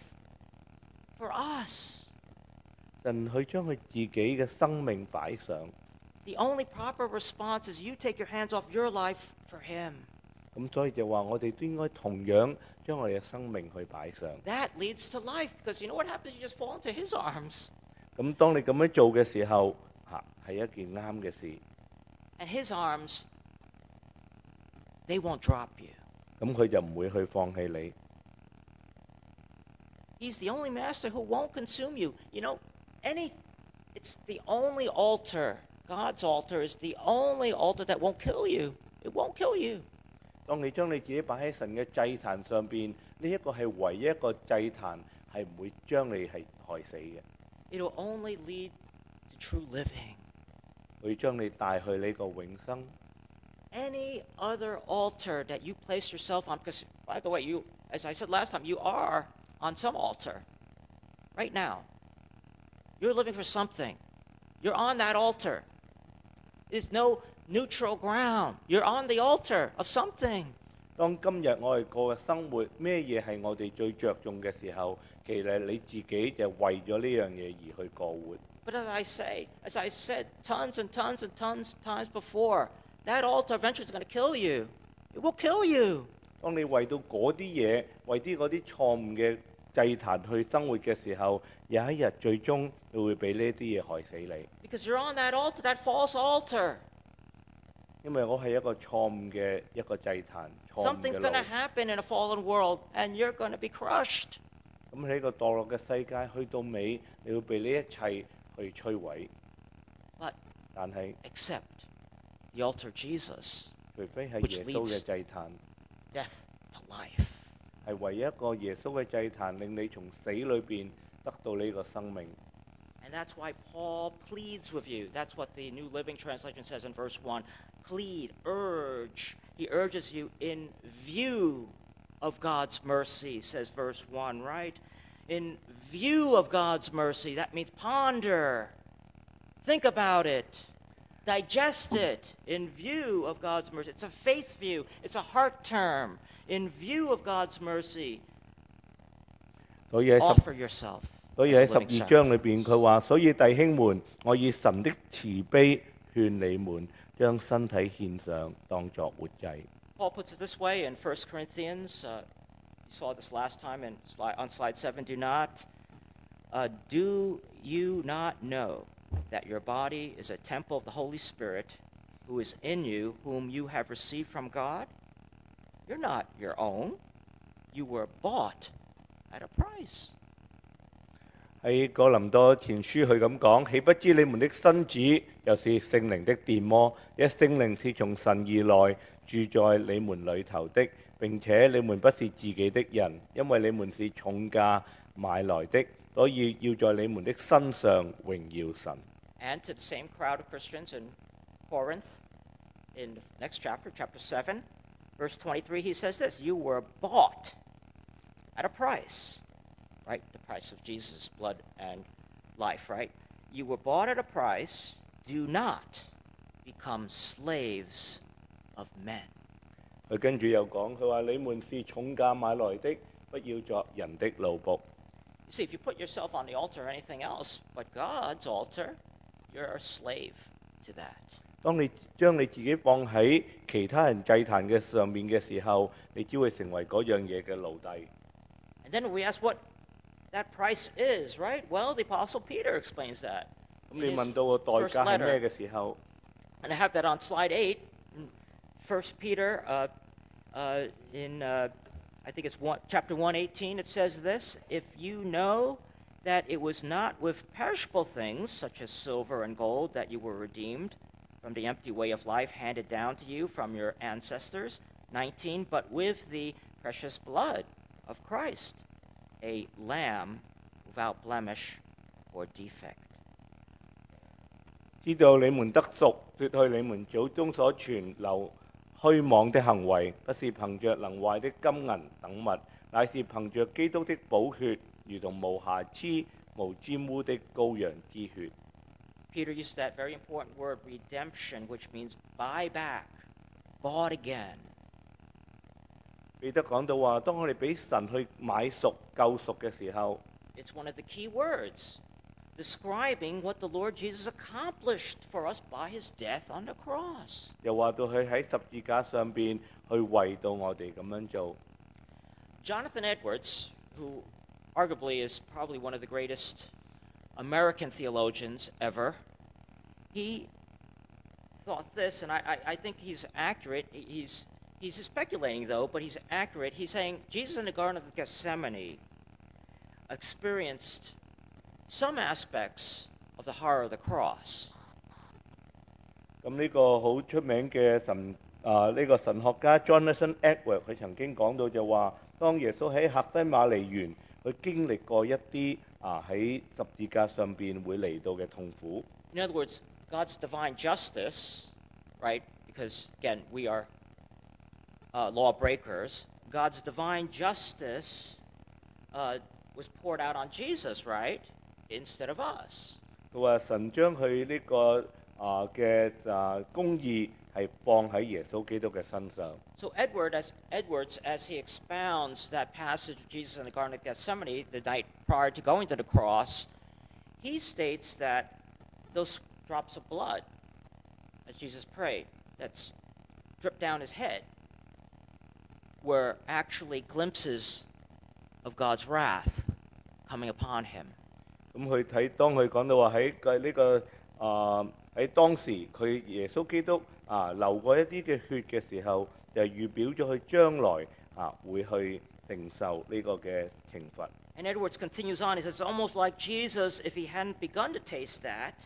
C: for us.
A: 神去將佢自己嘅生命擺上，
C: The only proper response is you take your hands off your life for him.
A: 咁所以就話我哋都應該同樣將我哋嘅生命去擺上。
C: That leads to life because you know what happens? You just fall into his arms.
A: 咁當你咁樣做嘅時候，嚇係一件啱嘅事。
C: And his arms, they won't drop you.
A: 咁佢就唔會去放棄你。
C: He's the only master who won't consume you. You know, any, it's the only altar, God's altar is the only altar that won't kill you. It won't kill you.
A: 當你將你自己擺喺神嘅祭壇上邊，呢一個係唯一一個祭壇係唔會將你係害死嘅，
C: It'll only lead to true living.
A: 會將你帶去呢個永生。
C: Any other altar that you place yourself on, because by the way, you, as I said last time, you are on some altar right now. You're living for something. You're on that altar. There's no neutral ground. You're on the altar of something.
A: 當今日我哋過嘅生活，咩嘢係我哋最着重嘅時候，其實你自己就為咗呢樣嘢而去過活。
C: But as I say, as I said tons and tons and tons times before, that altar eventually is going to kill you. It will kill you.
A: 當你為到嗰啲嘢，為啲嗰啲錯誤嘅祭壇去生活嘅時候，有一日最終你會俾呢啲嘢害死你。
C: Because you're on that altar, that false altar.
A: 因為我係一個錯誤嘅一個祭壇，錯誤
C: Something's
A: 嘅
C: going to
A: 路。
C: happen in a fallen world, and you're going to be crushed.
A: 咁喺個墮落嘅世界，去到尾，你會被呢一切去摧毀。
C: But
A: 但係
C: except the altar of Jesus,
A: 除非係
C: which
A: 耶穌嘅
C: leads-
A: 祭壇，
C: death to life.
A: 係唯一一個耶穌嘅祭壇，令你從死裏邊得到呢個生命。
C: And that's why Paul pleads with you. That's what the New Living Translation says in verse one. Plead, urge. He urges you in view of God's mercy, says verse one, right? In view of God's mercy, that means ponder. Think about it. Digest it in view of God's mercy. It's a faith view. It's a heart term. In view of God's mercy,
A: 所以喺十
C: offer yourself
A: 所以
C: as
A: 喺
C: a
A: 十
C: living
A: 二章裏
C: sacrifice.
A: 邊，佢話：所以弟兄們，我以神的慈悲勸你們，將身體獻上，當作活祭。
C: Paul puts it this way in First Corinthians. Uh, you saw this last time in slide, on slide seven. Do not, uh, do you not know that your body is a temple of the Holy Spirit, who is in you, whom you have received from God? You're not your own. You were bought at a price.
A: 喺哥林多前書佢咁講：豈不知你們的身子又是聖靈的殿麼？一聖靈是從神而來，住在你們裏頭的。並且你們不是自己的人，因為你們是重價買來的，所以要在你們的身上榮耀神。
C: And to the same crowd of Christians in Corinth, in the next chapter, chapter seven, verse twenty-three, he says this: You were bought at a price, right? The price of Jesus' blood and life, right? You were bought at a price. Do not become slaves of men.
A: 佢跟住又講：佢話你們是重價買來的，不要作人的奴僕。
C: You see, if you put yourself on the altar or anything else but God's altar, you're a slave to that.
A: 當你將你自己放喺其他人祭壇嘅上面嘅時候，你只會成為嗰樣嘢嘅奴隸。
C: And then we ask what that price is, right? Well, the Apostle Peter explains that.
A: 咁
C: in
A: 你
C: his
A: 問到個代
C: first
A: 價係
C: letter.
A: 咩嘅時候，
C: And I have that on slide eight. in First Peter, uh, uh, in uh, I think it's one, chapter one eighteen, it says this: If you know that it was not with perishable things such as silver and gold that you were redeemed from the empty way of life handed down to you from your ancestors, nineteen, but with the precious blood of Christ, a lamb without blemish or defect.
A: 知道你們得贖，奪去你們祖宗所存留虛妄的行為，不是憑着能壞的金銀等物，乃是憑着基督的寶血，如同無瑕疵、無沾污的羔羊之血。
C: Peter used that very important word, redemption, which means buy back, bought again.
A: 彼得講到話，當我哋俾神去買贖、救贖嘅時候，
C: It's one of the key words describing what the Lord Jesus accomplished for us by his death on the cross.
A: 又話到佢喺十字架上邊去為到我哋咁樣做。
C: Jonathan Edwards, who arguably is probably one of the greatest American theologians ever, he thought this, and I, I, I think he's accurate. He's, he's speculating, though, but he's accurate. He's saying Jesus in the Garden of Gethsemane experienced some aspects of the horror of the cross.
A: 咁呢個好出名嘅神啊，呢、個神學家 Jonathan Edwards 佢曾經講到就話，當耶穌喺客西馬尼園，佢經歷過一啲啊喺十字架上邊會嚟到嘅痛苦。
C: In other words, God's divine justice, right? Because, again, we are uh, lawbreakers. God's divine justice uh, was poured out on Jesus, right? Instead of us.
A: 佢話神將佢呢個啊嘅啊公義係放喺耶穌基督嘅身上。
C: So Edward, as, Edwards, as he expounds that passage of Jesus in the Garden of Gethsemane the night prior to going to the cross, he states that those drops of blood, as Jesus prayed, that's dripped down his head, were actually glimpses of God's wrath coming upon him.
A: 咁佢睇當佢講到話喺嘅呢個啊喺當時佢耶穌基督啊流過一啲嘅血嘅時候，就係預表咗佢將來啊會去承受呢個嘅懲罰。
C: And Edwards continues on. He says, it's almost like Jesus, if he hadn't begun to taste that,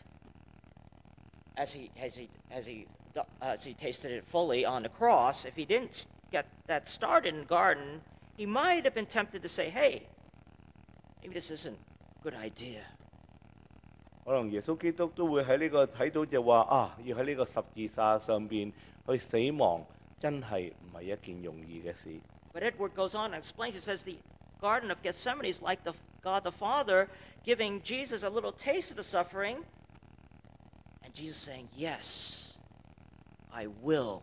C: as he as he as he uh, as he tasted it fully on the cross, if he didn't get that started in the garden, he might have been tempted to say, "Hey, maybe this isn't a good idea."
A: 可能耶穌基督都會喺呢個睇到就話啊，要喺呢個十字架上邊去死亡，真係唔係一件容易嘅事。
C: But Edward goes on and explains. It says the Garden of Gethsemane is like the God the Father giving Jesus a little taste of the suffering, and Jesus saying, "Yes, I will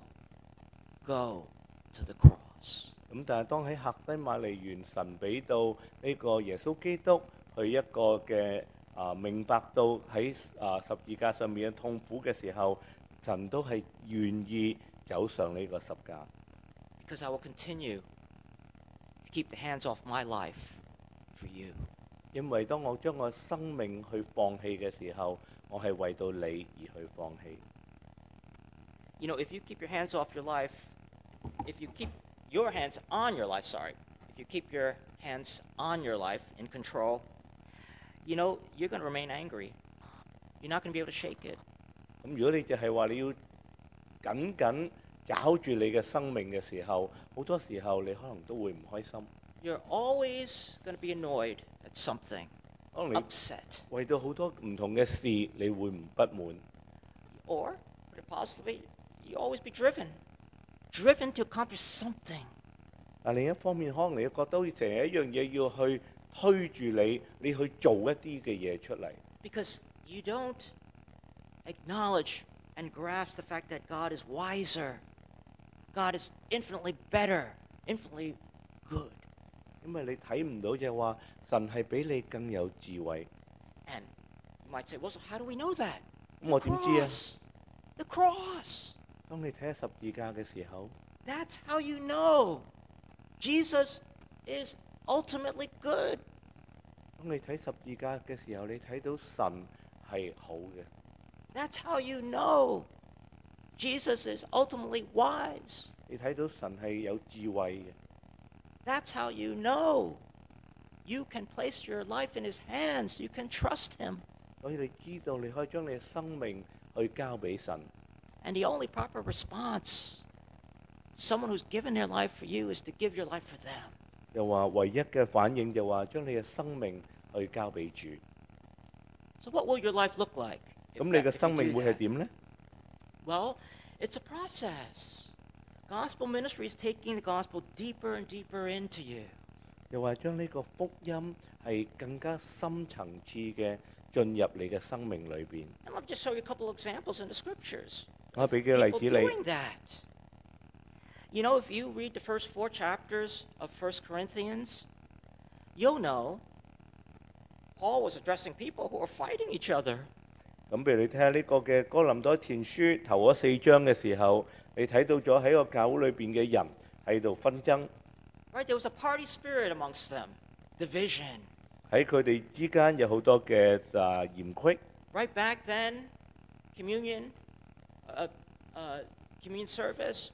C: go to the cross."
A: 咁但係當喺客西馬尼園，神俾到呢個耶穌基督去一個嘅啊明白到喺啊十字架上面嘅痛苦嘅時候，神都係願意走上呢個十架。
C: Because I will continue to keep the hands off my life for you.
A: 因為當我將我生命去放棄嘅時候，我係為到你而去放棄。
C: You know, if you keep your hands off your life, if you keep your hands on your life, sorry, if you keep your hands on your life in control, you know, you're going to remain angry. You're not going to be able to shake it.
A: 咁如果你就係話你要緊緊抓住你嘅生命嘅時候，好多時候你可能都會唔開心。
C: You're always going to be annoyed at something,
A: 可能你
C: upset.
A: 為到好多唔同嘅事，你會唔不滿。
C: Or, put it positively, you always be driven. Driven to accomplish something.
A: 但另一方面，可能你覺得好似成日一樣嘢要去推住你，你去做一啲嘅嘢出嚟。
C: Because you don't acknowledge and grasp the fact that God is wiser. God is infinitely better, infinitely good.
A: 因為你睇唔到就係話神係比你更有智慧。
C: And you might say, well, so how do we know that?
A: 咁我點知啊？
C: Cross. The cross.
A: 當你睇下十字架嘅時候，
C: That's how you know Jesus is ultimately good.
A: 當你睇十字架嘅時候，你睇到神係好嘅。
C: That's how you know Jesus is ultimately wise.
A: 你睇到神係有智慧嘅。
C: That's how you know you can place your life in his hands. You can trust him.
A: 所以你知道你可以將你嘅生命去交俾神。
C: And the only proper response, someone who's given their life for you, is to give your life for them.
A: 又話唯一嘅反應就話將你嘅生命去交俾主。
C: So what will your life look like? if
A: 咁你
C: that-
A: 嘅
C: if you
A: 生命
C: do
A: 會係
C: that?
A: 點呢？
C: Well, it's a process. Gospel ministry is taking the gospel deeper and deeper into you.
A: 又話將呢個福音係更加深層次嘅進入你嘅生命裏邊。
C: And let me just show you a couple of examples in the scriptures.
A: 我俾幾個例
C: People
A: 子你。
C: doing that. You know, if you read the first four chapters of First Corinthians, you'll know Paul was addressing people who were fighting each other.
A: 咁譬如你睇下呢個嘅哥林多前書頭嗰四章嘅時候，你睇到咗喺個教會裏邊嘅人喺度紛爭，
C: Right? There was a party spirit amongst them, division.
A: 喺佢哋之間有好多嘅啊嫌隙。
C: Right back then, communion, uh, uh, communion service,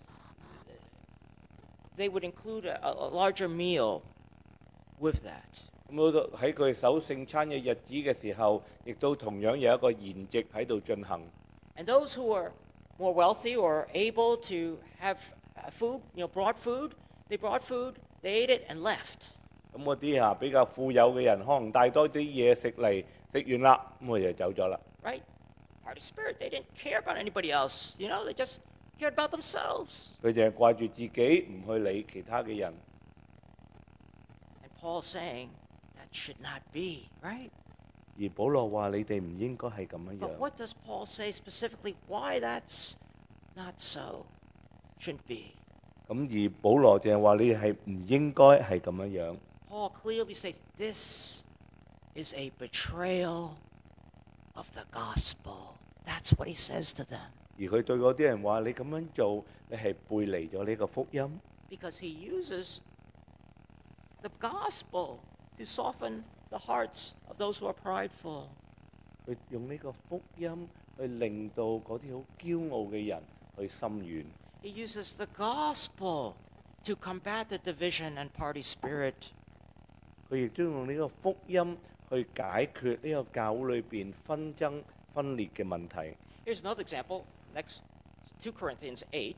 C: they would include a, a larger meal with that.
A: 咁好多喺佢哋守聖餐嘅日子嘅時候，亦都同樣有一個筵席喺度進行。
C: And those who were more wealthy or able to have uh, food, you know, brought food, they brought food, they ate it and left.
A: 咁嗰啲啊比較富有嘅人，可能帶多啲嘢食嚟，食完啦，咁佢就走咗啦。
C: Right? Party spirit, they didn't care about anybody else. You know, they just cared about themselves.
A: 佢淨係掛住自己，唔去理其他嘅人。
C: And Paul's saying that should not be, right?
A: 而保羅話：你哋唔應該係咁樣
C: But
A: 樣。
C: what does Paul say specifically why that's not so? Shouldn't be.
A: 咁而保羅淨係話你係唔應該係咁樣樣。
C: Paul clearly says this is a betrayal of the gospel. That's what he says to them.
A: 而佢對嗰啲人話：你咁樣做，你係背離咗呢個福音。
C: Because he uses the gospel to soften the hearts of those who are prideful.
A: 佢用呢個福音去令到嗰啲好驕傲嘅人去心軟。
C: He uses the gospel to combat the division and party spirit.
A: 佢亦都用呢個福音去解決呢個教會裏邊紛爭分裂嘅問題。
C: Here's another example. Next, two Corinthians eight.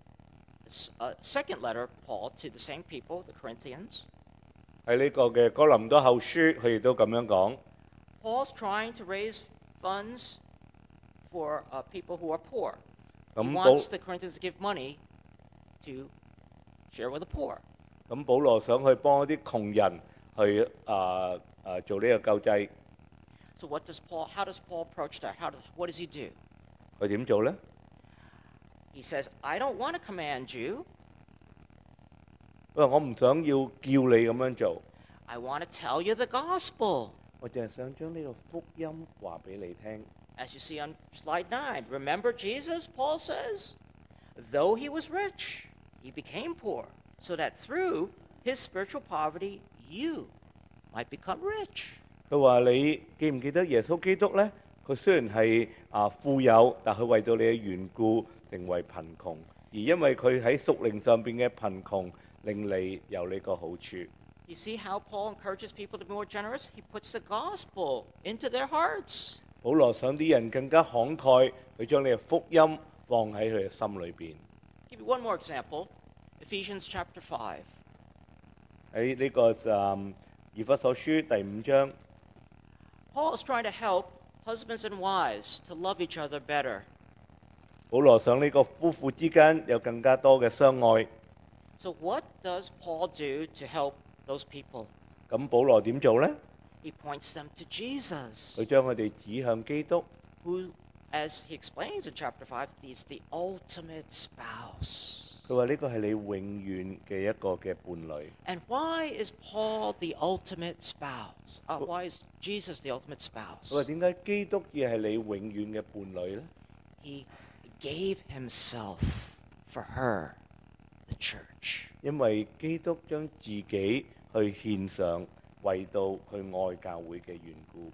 C: It's a second letter, Paul, to the same people, the Corinthians.
A: 喺呢個嘅哥林多後書，佢亦都咁樣講。
C: Paul's trying to raise funds for uh, people who are poor. He
A: 咁保
C: wants the Corinthians to give money to share with the poor.
A: 咁保羅想去幫一啲窮人去啊啊做呢個救濟，
C: So what does Paul? How does Paul approach that? How does, what does he do?
A: 佢點做呢？
C: He says, "I don't want to command you.
A: 佢話我唔想要叫你咁樣做，
C: I want to tell you the gospel."
A: 我淨係想將呢個福音話俾你聽。
C: As you see on slide nine, remember Jesus, Paul says, though he was rich, he became poor, so that through his spiritual poverty, you might become rich.
A: 佢話你記唔記得耶穌基督呢？佢雖然係啊富有，但佢為到你嘅緣故成為貧窮，而因為佢喺屬靈上邊嘅貧窮，令你有呢個好處。
C: You see how Paul encourages people to be more generous? He puts the gospel into their hearts.
A: 保羅想啲人更加慷慨，去將你嘅福音放喺佢嘅心裏邊。
C: I'll give you one more example. Ephesians chapter five.
A: 喺呢個誒以弗所書第五章，
C: Paul is trying to help husbands and wives to love each other better.
A: 保羅想呢個夫婦之間有更加多嘅相愛。
C: So what does Paul do to help those people?
A: 咁保羅點做呢？
C: He points them to Jesus,
A: 佢將佢哋指向基督，
C: who, as he explains in chapter five, is the ultimate spouse.
A: 佢話呢個係你永遠嘅一個嘅伴侶。
C: And why is Paul the ultimate spouse? Uh, why is Jesus the ultimate
A: 佢話
C: spouse?
A: 點解基督亦係你永遠嘅伴侶呢？
C: He gave himself for her, the church.
A: 因為基督將自己去獻上，為到去愛教會嘅緣故。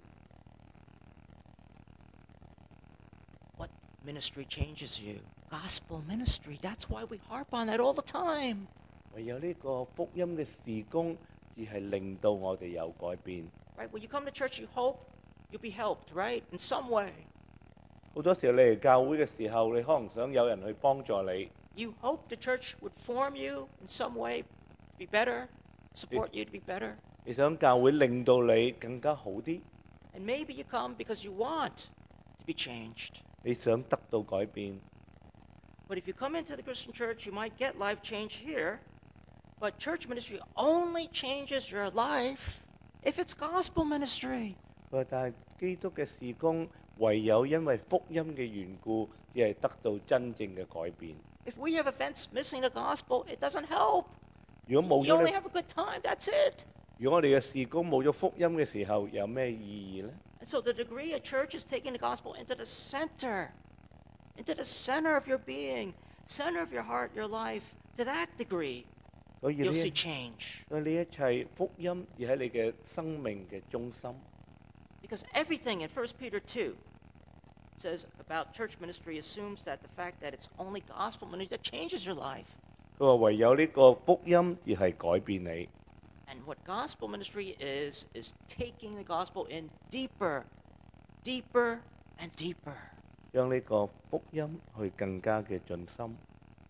C: What ministry changes you? Gospel ministry. That's why we harp on that all the time.
A: 唯有呢個福音嘅事工，而係令到我哋有改變。
C: Right? When you come to church, you hope you'll be helped, right? In some way.
A: 好多時候你嚟教會嘅時候，你可能想有人去幫助你，
C: You hope the church would form you in some way, be better, support you to be better.
A: 你想教會令到你更加好啲，
C: And maybe you come because you want to be changed.
A: 你想得到改變。
C: But if you come into the Christian church, you might get life change here. But church ministry only changes your life if it's gospel ministry.
A: 佢話但係基督嘅事工，唯有因為福音嘅緣故，只係得到真正嘅改變。
C: If we have events missing the gospel, it doesn't help.
A: 如果冇
C: You
A: 咗
C: only
A: 你，
C: have a good time, that's it.
A: 如果我哋嘅事工冇咗福音嘅時候，有咩意義呢？
C: And so the degree a church is taking the gospel into the center, into the center of your being, center of your heart, your life, to that degree,
A: 所以呢
C: you'll see
A: 一
C: change.
A: 所以呢一切福音而喺你嘅生命嘅中心。
C: Because everything in First Peter two says about church ministry assumes that the fact that it's only gospel ministry that changes your life.
A: 佢話唯有呢個福音而係改變你。
C: And what gospel ministry is, is taking the gospel in deeper, deeper, and deeper.
A: 將呢個福音去更加嘅盡心。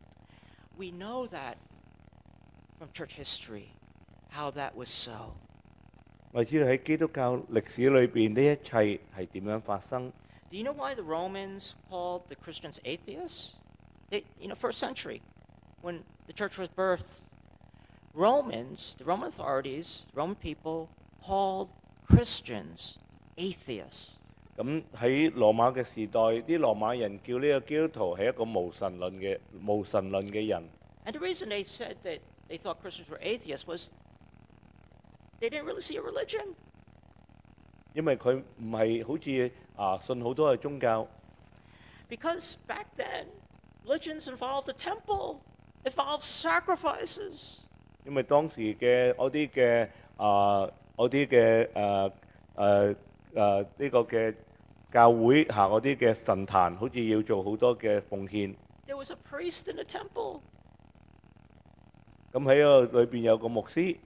C: We know that from church history, how that was so.
A: 我知道喺基督教歷史裏邊呢一切係點樣發生。
C: Do you know why the Romans called the Christians atheists? They, you know, first century, when the church was birthed, Romans, the Roman authorities, Roman people, called Christians atheists.
A: 咁喺羅馬嘅時代，啲羅馬人叫呢個基督徒係一個無神論嘅無神論嘅人。
C: And the reason they said that they thought Christians were atheists was they didn't really see a religion.
A: 因為佢唔係好似啊信好多嘅宗教，
C: Because back then, religions involved the temple, involved sacrifices.
A: 因為當時嘅嗰啲嘅啊嗰啲嘅誒誒誒呢個嘅教會下嗰啲嘅神壇，好似要做好多嘅奉獻。
C: There was a priest in the temple.
A: 咁喺個裏邊有個牧師，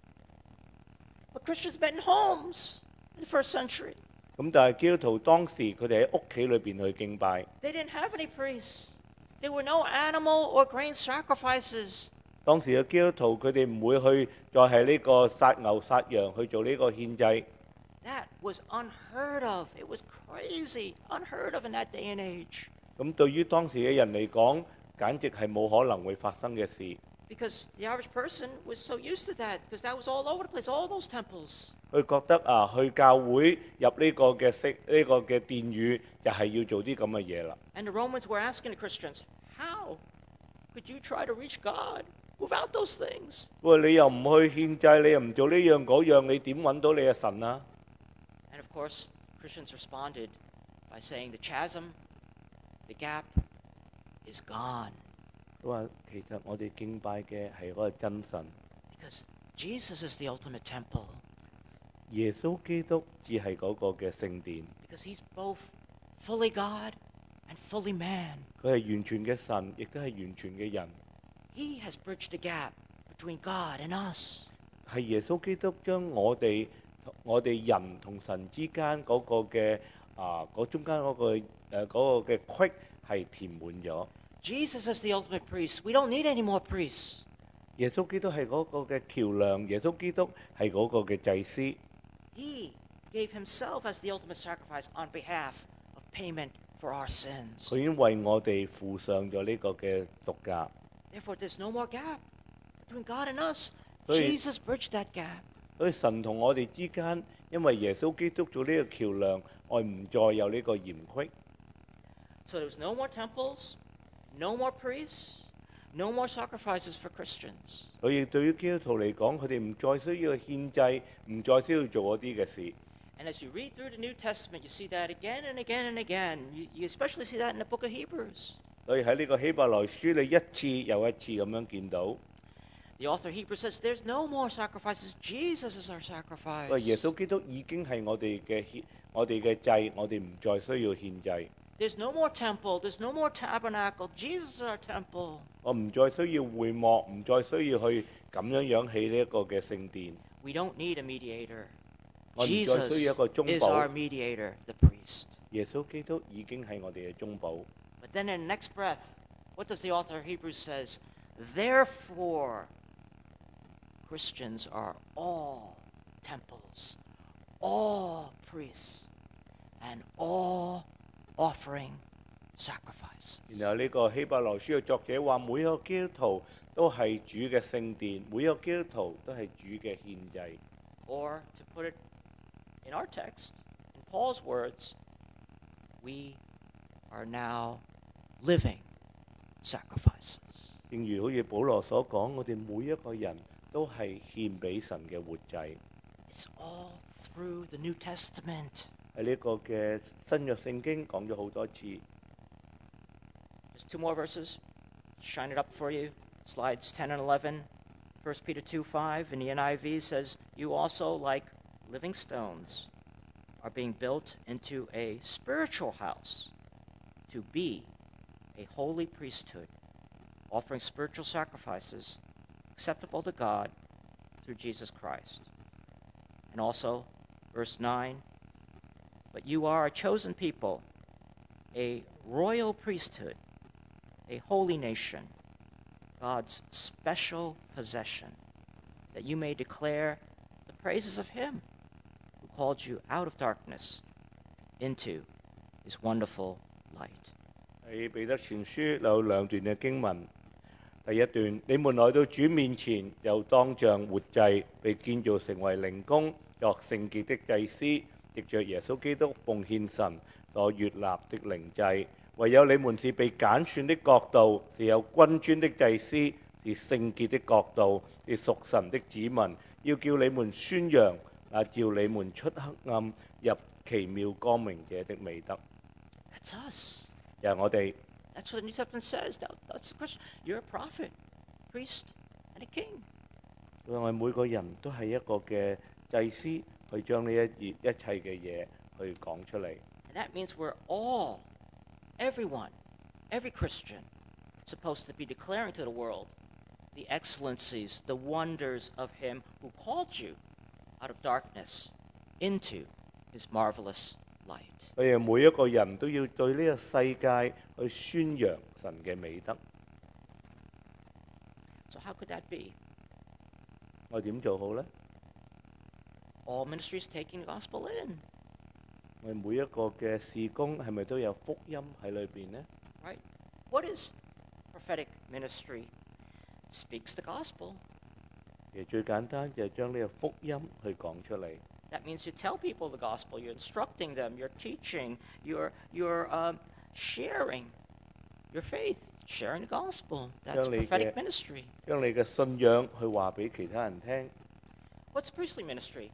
C: But Christians met in homes in the first century.
A: 咁但係基督徒當時佢哋喺屋企裏邊去敬拜，
C: They didn't have any priests. There were no animal or grain sacrifices.
A: 當時嘅基督徒佢哋唔會去再係呢個殺牛殺羊去做呢個獻祭，
C: That was unheard of. It was crazy, unheard of in that day and age.
A: 咁對於當時嘅人嚟講，簡直係冇可能會發生嘅事。
C: Because the average person was so used to that, because that was all over the place, all those temples.
A: 佢覺得啊，去教會入呢個嘅式呢個嘅殿宇，就係要做啲咁嘅嘢啦。
C: And the Romans were asking the Christians, how could you try to reach God without those things?
A: 喂，你又唔去獻祭，你又唔做呢樣嗰樣，你點揾到你嘅神啊？
C: And of course, Christians responded by saying the chasm, the gap, is gone.
A: 佢話其實我哋敬拜嘅係嗰個真神，
C: Because Jesus is the ultimate temple.
A: 耶穌基督只係嗰個嘅聖殿，
C: Because he's both fully God and fully man.
A: 佢係完全嘅神，亦都係完全嘅人。
C: He has bridged the gap between God and us.
A: 係耶穌基督將我哋我哋人同神之間嗰個嘅啊嗰中間嗰、個誒嗰、個嘅隙係填滿咗。
C: Jesus is the ultimate priest. We don't need any more priests.
A: 耶穌基督係嗰個嘅橋梁，耶穌基督係嗰個嘅祭司。
C: He gave himself as the ultimate sacrifice on behalf of payment for our sins.
A: 佢已經為我哋付上咗呢個嘅贖價，
C: Therefore, there's no more gap between God and us.
A: 所以-
C: Jesus bridged that gap.
A: 所以神同我哋之間，因為耶穌基督做呢個橋梁，我唔再有呢個嫌隙。
C: So there was no more temples, no more priests, no more sacrifices for Christians.
A: 所以對於基督徒嚟講，佢哋唔再需要獻祭，唔再需要做嗰啲嘅事。
C: And as you read through the New Testament, you see that again and again and again. You, you especially see that in the book of Hebrews.
A: 所以喺呢個希伯來書，你一次又一次咁樣見到，
C: The author of Hebrews says, there's no more sacrifices. Jesus is our
A: 喂，耶
C: sacrifice.
A: 穌基督已經係我哋嘅獻，我哋嘅祭，我哋唔再需要獻祭。
C: There's no more temple. There's no more tabernacle. Jesus is our temple.
A: 我唔再需要會幕，唔再需要去咁樣樣起呢一個嘅聖殿。
C: We don't need a mediator.
A: 我唔再
C: Jesus
A: 需要一個中
C: is
A: 保。
C: our mediator, the priest.
A: 耶穌基督已經係我哋嘅中保。
C: But then in the next breath, what does the author of Hebrews says? Therefore, Christians are all temples, all priests, and all offering sacrifices.
A: 然後呢個希伯來書嘅作者話：每一個基督徒都係主嘅聖殿，每一個基督徒都係主嘅獻祭。
C: Or to put it in our text, in Paul's words, we are now living sacrifices.
A: 正如好似保羅所講，我哋每一個人都係獻俾神嘅活祭。
C: It's all through the New Testament.
A: 喺呢個嘅新約聖經講咗好多次。
C: Just two more verses. Shine it up for you. Slides ten and eleven. First Peter two five in the N I V says, you also, like living stones, are being built into a spiritual house to be a holy priesthood, offering spiritual sacrifices acceptable to God through Jesus Christ. And also, verse nine, but you are a chosen people, a royal priesthood, a holy nation, God's special possession, that you may declare the praises of him who called you out of darkness into his wonderful light.
A: 喺彼得前書有兩段嘅經文。第一段，你們來到主面前，又當像活祭，被建造成為靈宮，作聖潔的祭司，藉着耶穌基督奉獻神所悅納的靈祭。唯有你們是被揀選的國度，是有君尊的祭司，是聖潔的國度，是屬神的子民，要叫你們宣揚那召你們出黑暗入奇妙光明者的美德。
C: That's us.
A: 就係我哋。
C: That's what the New Testament says. That, that's the question. You're a prophet, priest, and a king.
A: 我哋每個人都係一個嘅祭司，去將呢一一切嘅嘢去講出嚟。
C: And that means we're all, everyone, every Christian, supposed to be declaring to the world the excellencies, the wonders of him who called you out of darkness into his marvelous light.
A: 我哋每一個人都要對呢個世界去宣揚神嘅美德。
C: So how could that be?
A: 我點做好呢？
C: All ministries taking the gospel in,
A: 我哋每一個嘅事工係咪都有福音喺裏邊呢？
C: right? What is prophetic ministry? Speaks the gospel.
A: 其實最簡單就係將呢個福音去講出嚟。
C: That means you tell people the gospel. You're instructing them. You're teaching. You're you're um, sharing your faith, sharing the gospel. That's
A: 將你嘅-
C: prophetic ministry.
A: 將你嘅信仰去話俾其他人聽。
C: What's priestly ministry?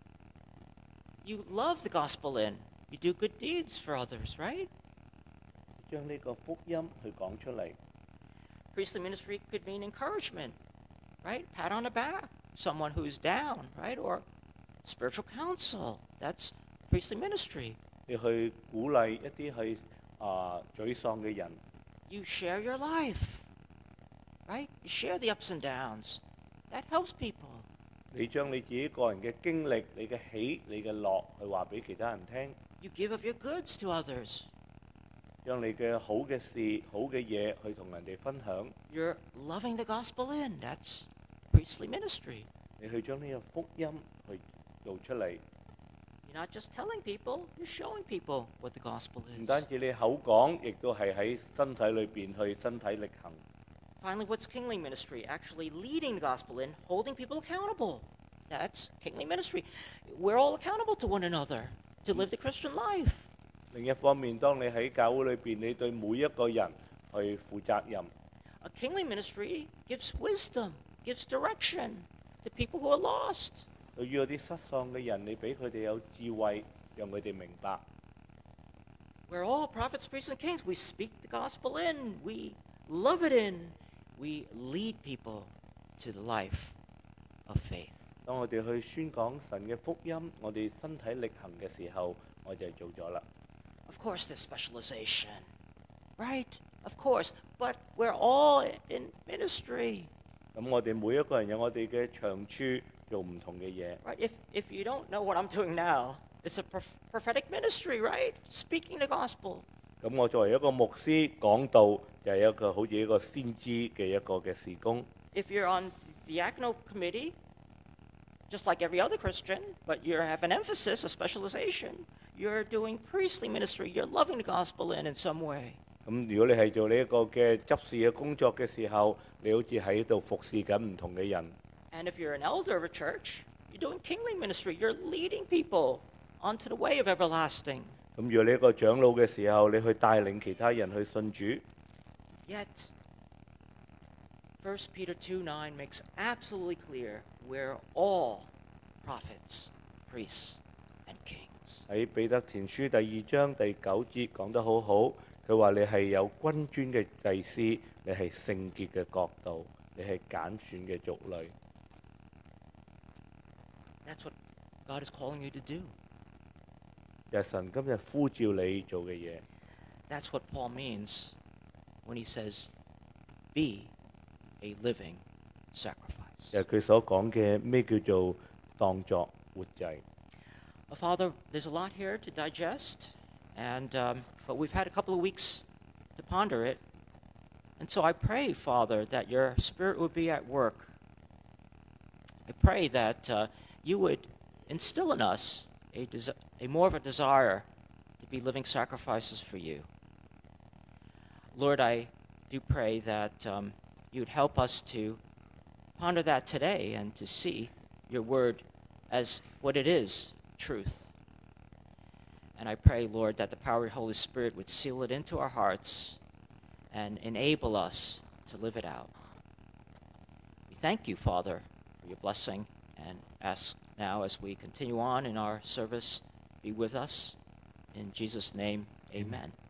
C: You love the gospel in. You do good deeds for others, right?
A: 將呢個福音去講出嚟。
C: Priestly ministry could mean encouragement, right? Pat on the back, someone who's down, right? Or spiritual counsel. That's priestly ministry.
A: 你去鼓勵一啲去啊沮喪嘅人，
C: You share your life, right? You share the ups and downs. That helps people.
A: 你將你自己個人嘅經歷、你嘅喜、你嘅樂去話俾其他人聽，
C: You give of your goods to others.
A: 將你嘅好嘅事、好嘅嘢去同人哋分享。
C: You're loving the gospel in. That's priestly ministry.
A: 你去將呢個福音去做出嚟，
C: You're not just telling people, you're showing people what the gospel
A: 唔
C: is.
A: 單止你口講，亦都係喺身體裏邊去身體力行。
C: Finally, what's kingly ministry? Actually leading the gospel in, holding people accountable. That's kingly ministry. We're all accountable to one another to live the Christian life.
A: 另一方面，當你喺教會裏邊，你對每一個人去負責任。
C: A kingly ministry gives wisdom, gives direction to people who are lost.
A: 對於嗰啲失喪嘅人，你俾佢哋有智慧，讓佢哋明白。
C: We're all prophets, priests, and kings. We speak the gospel in. We love it in. We lead people to the life of faith.
A: 當我哋去宣講神嘅福音，我哋身體力行嘅時候，我就做咗啦。
C: Of course, there's specialization, right? Of course. But we're all in ministry,
A: 咁我哋每一個人有我哋嘅長處，做唔同嘅嘢。
C: right? If, if you don't know what I'm doing now, it's a proph- prophetic ministry, right? Speaking the gospel.
A: 咁我作為一個牧師講道，就係一個好似一個先知嘅一個嘅事工。
C: If you're on the diaconal committee, just like every other Christian, but you have an emphasis, a specialization, you're doing priestly ministry. You're loving the gospel in in some way.
A: 咁如果你係做呢一個嘅執事嘅工作嘅時候，你好似喺度服侍緊唔同嘅人。
C: And if you're an elder of a church, you're doing kingly ministry. You're leading people onto the way of everlasting.
A: 咁如果你一個長老嘅時候，你去帶領其他人去信主。
C: Yet, First Peter two nine makes absolutely clear we're all prophets, priests, and kings.
A: 喺彼得前書第二章第九節講得好好，佢話你係有君尊嘅祭司，你係聖潔嘅國度，你係揀選嘅族類。
C: That's what God is calling you to do.
A: 就係神今日呼召你做嘅嘢。
C: That's what Paul means when he says, be a living sacrifice.
A: 就係佢所講嘅咩叫做當作活祭。
C: Uh, Father, there's a lot here to digest, and um, but we've had a couple of weeks to ponder it. And so I pray, Father, that your Spirit would be at work. I pray that uh, you would instill in us a, desi- a more of a desire to be living sacrifices for you. Lord, I do pray that um, you would help us to ponder that today and to see your word as what it is, truth. And I pray, Lord, that the power of the Holy Spirit would seal it into our hearts and enable us to live it out. We thank you, Father, for your blessing, and ask now as we continue on in our service, be with us. In Jesus' name, amen.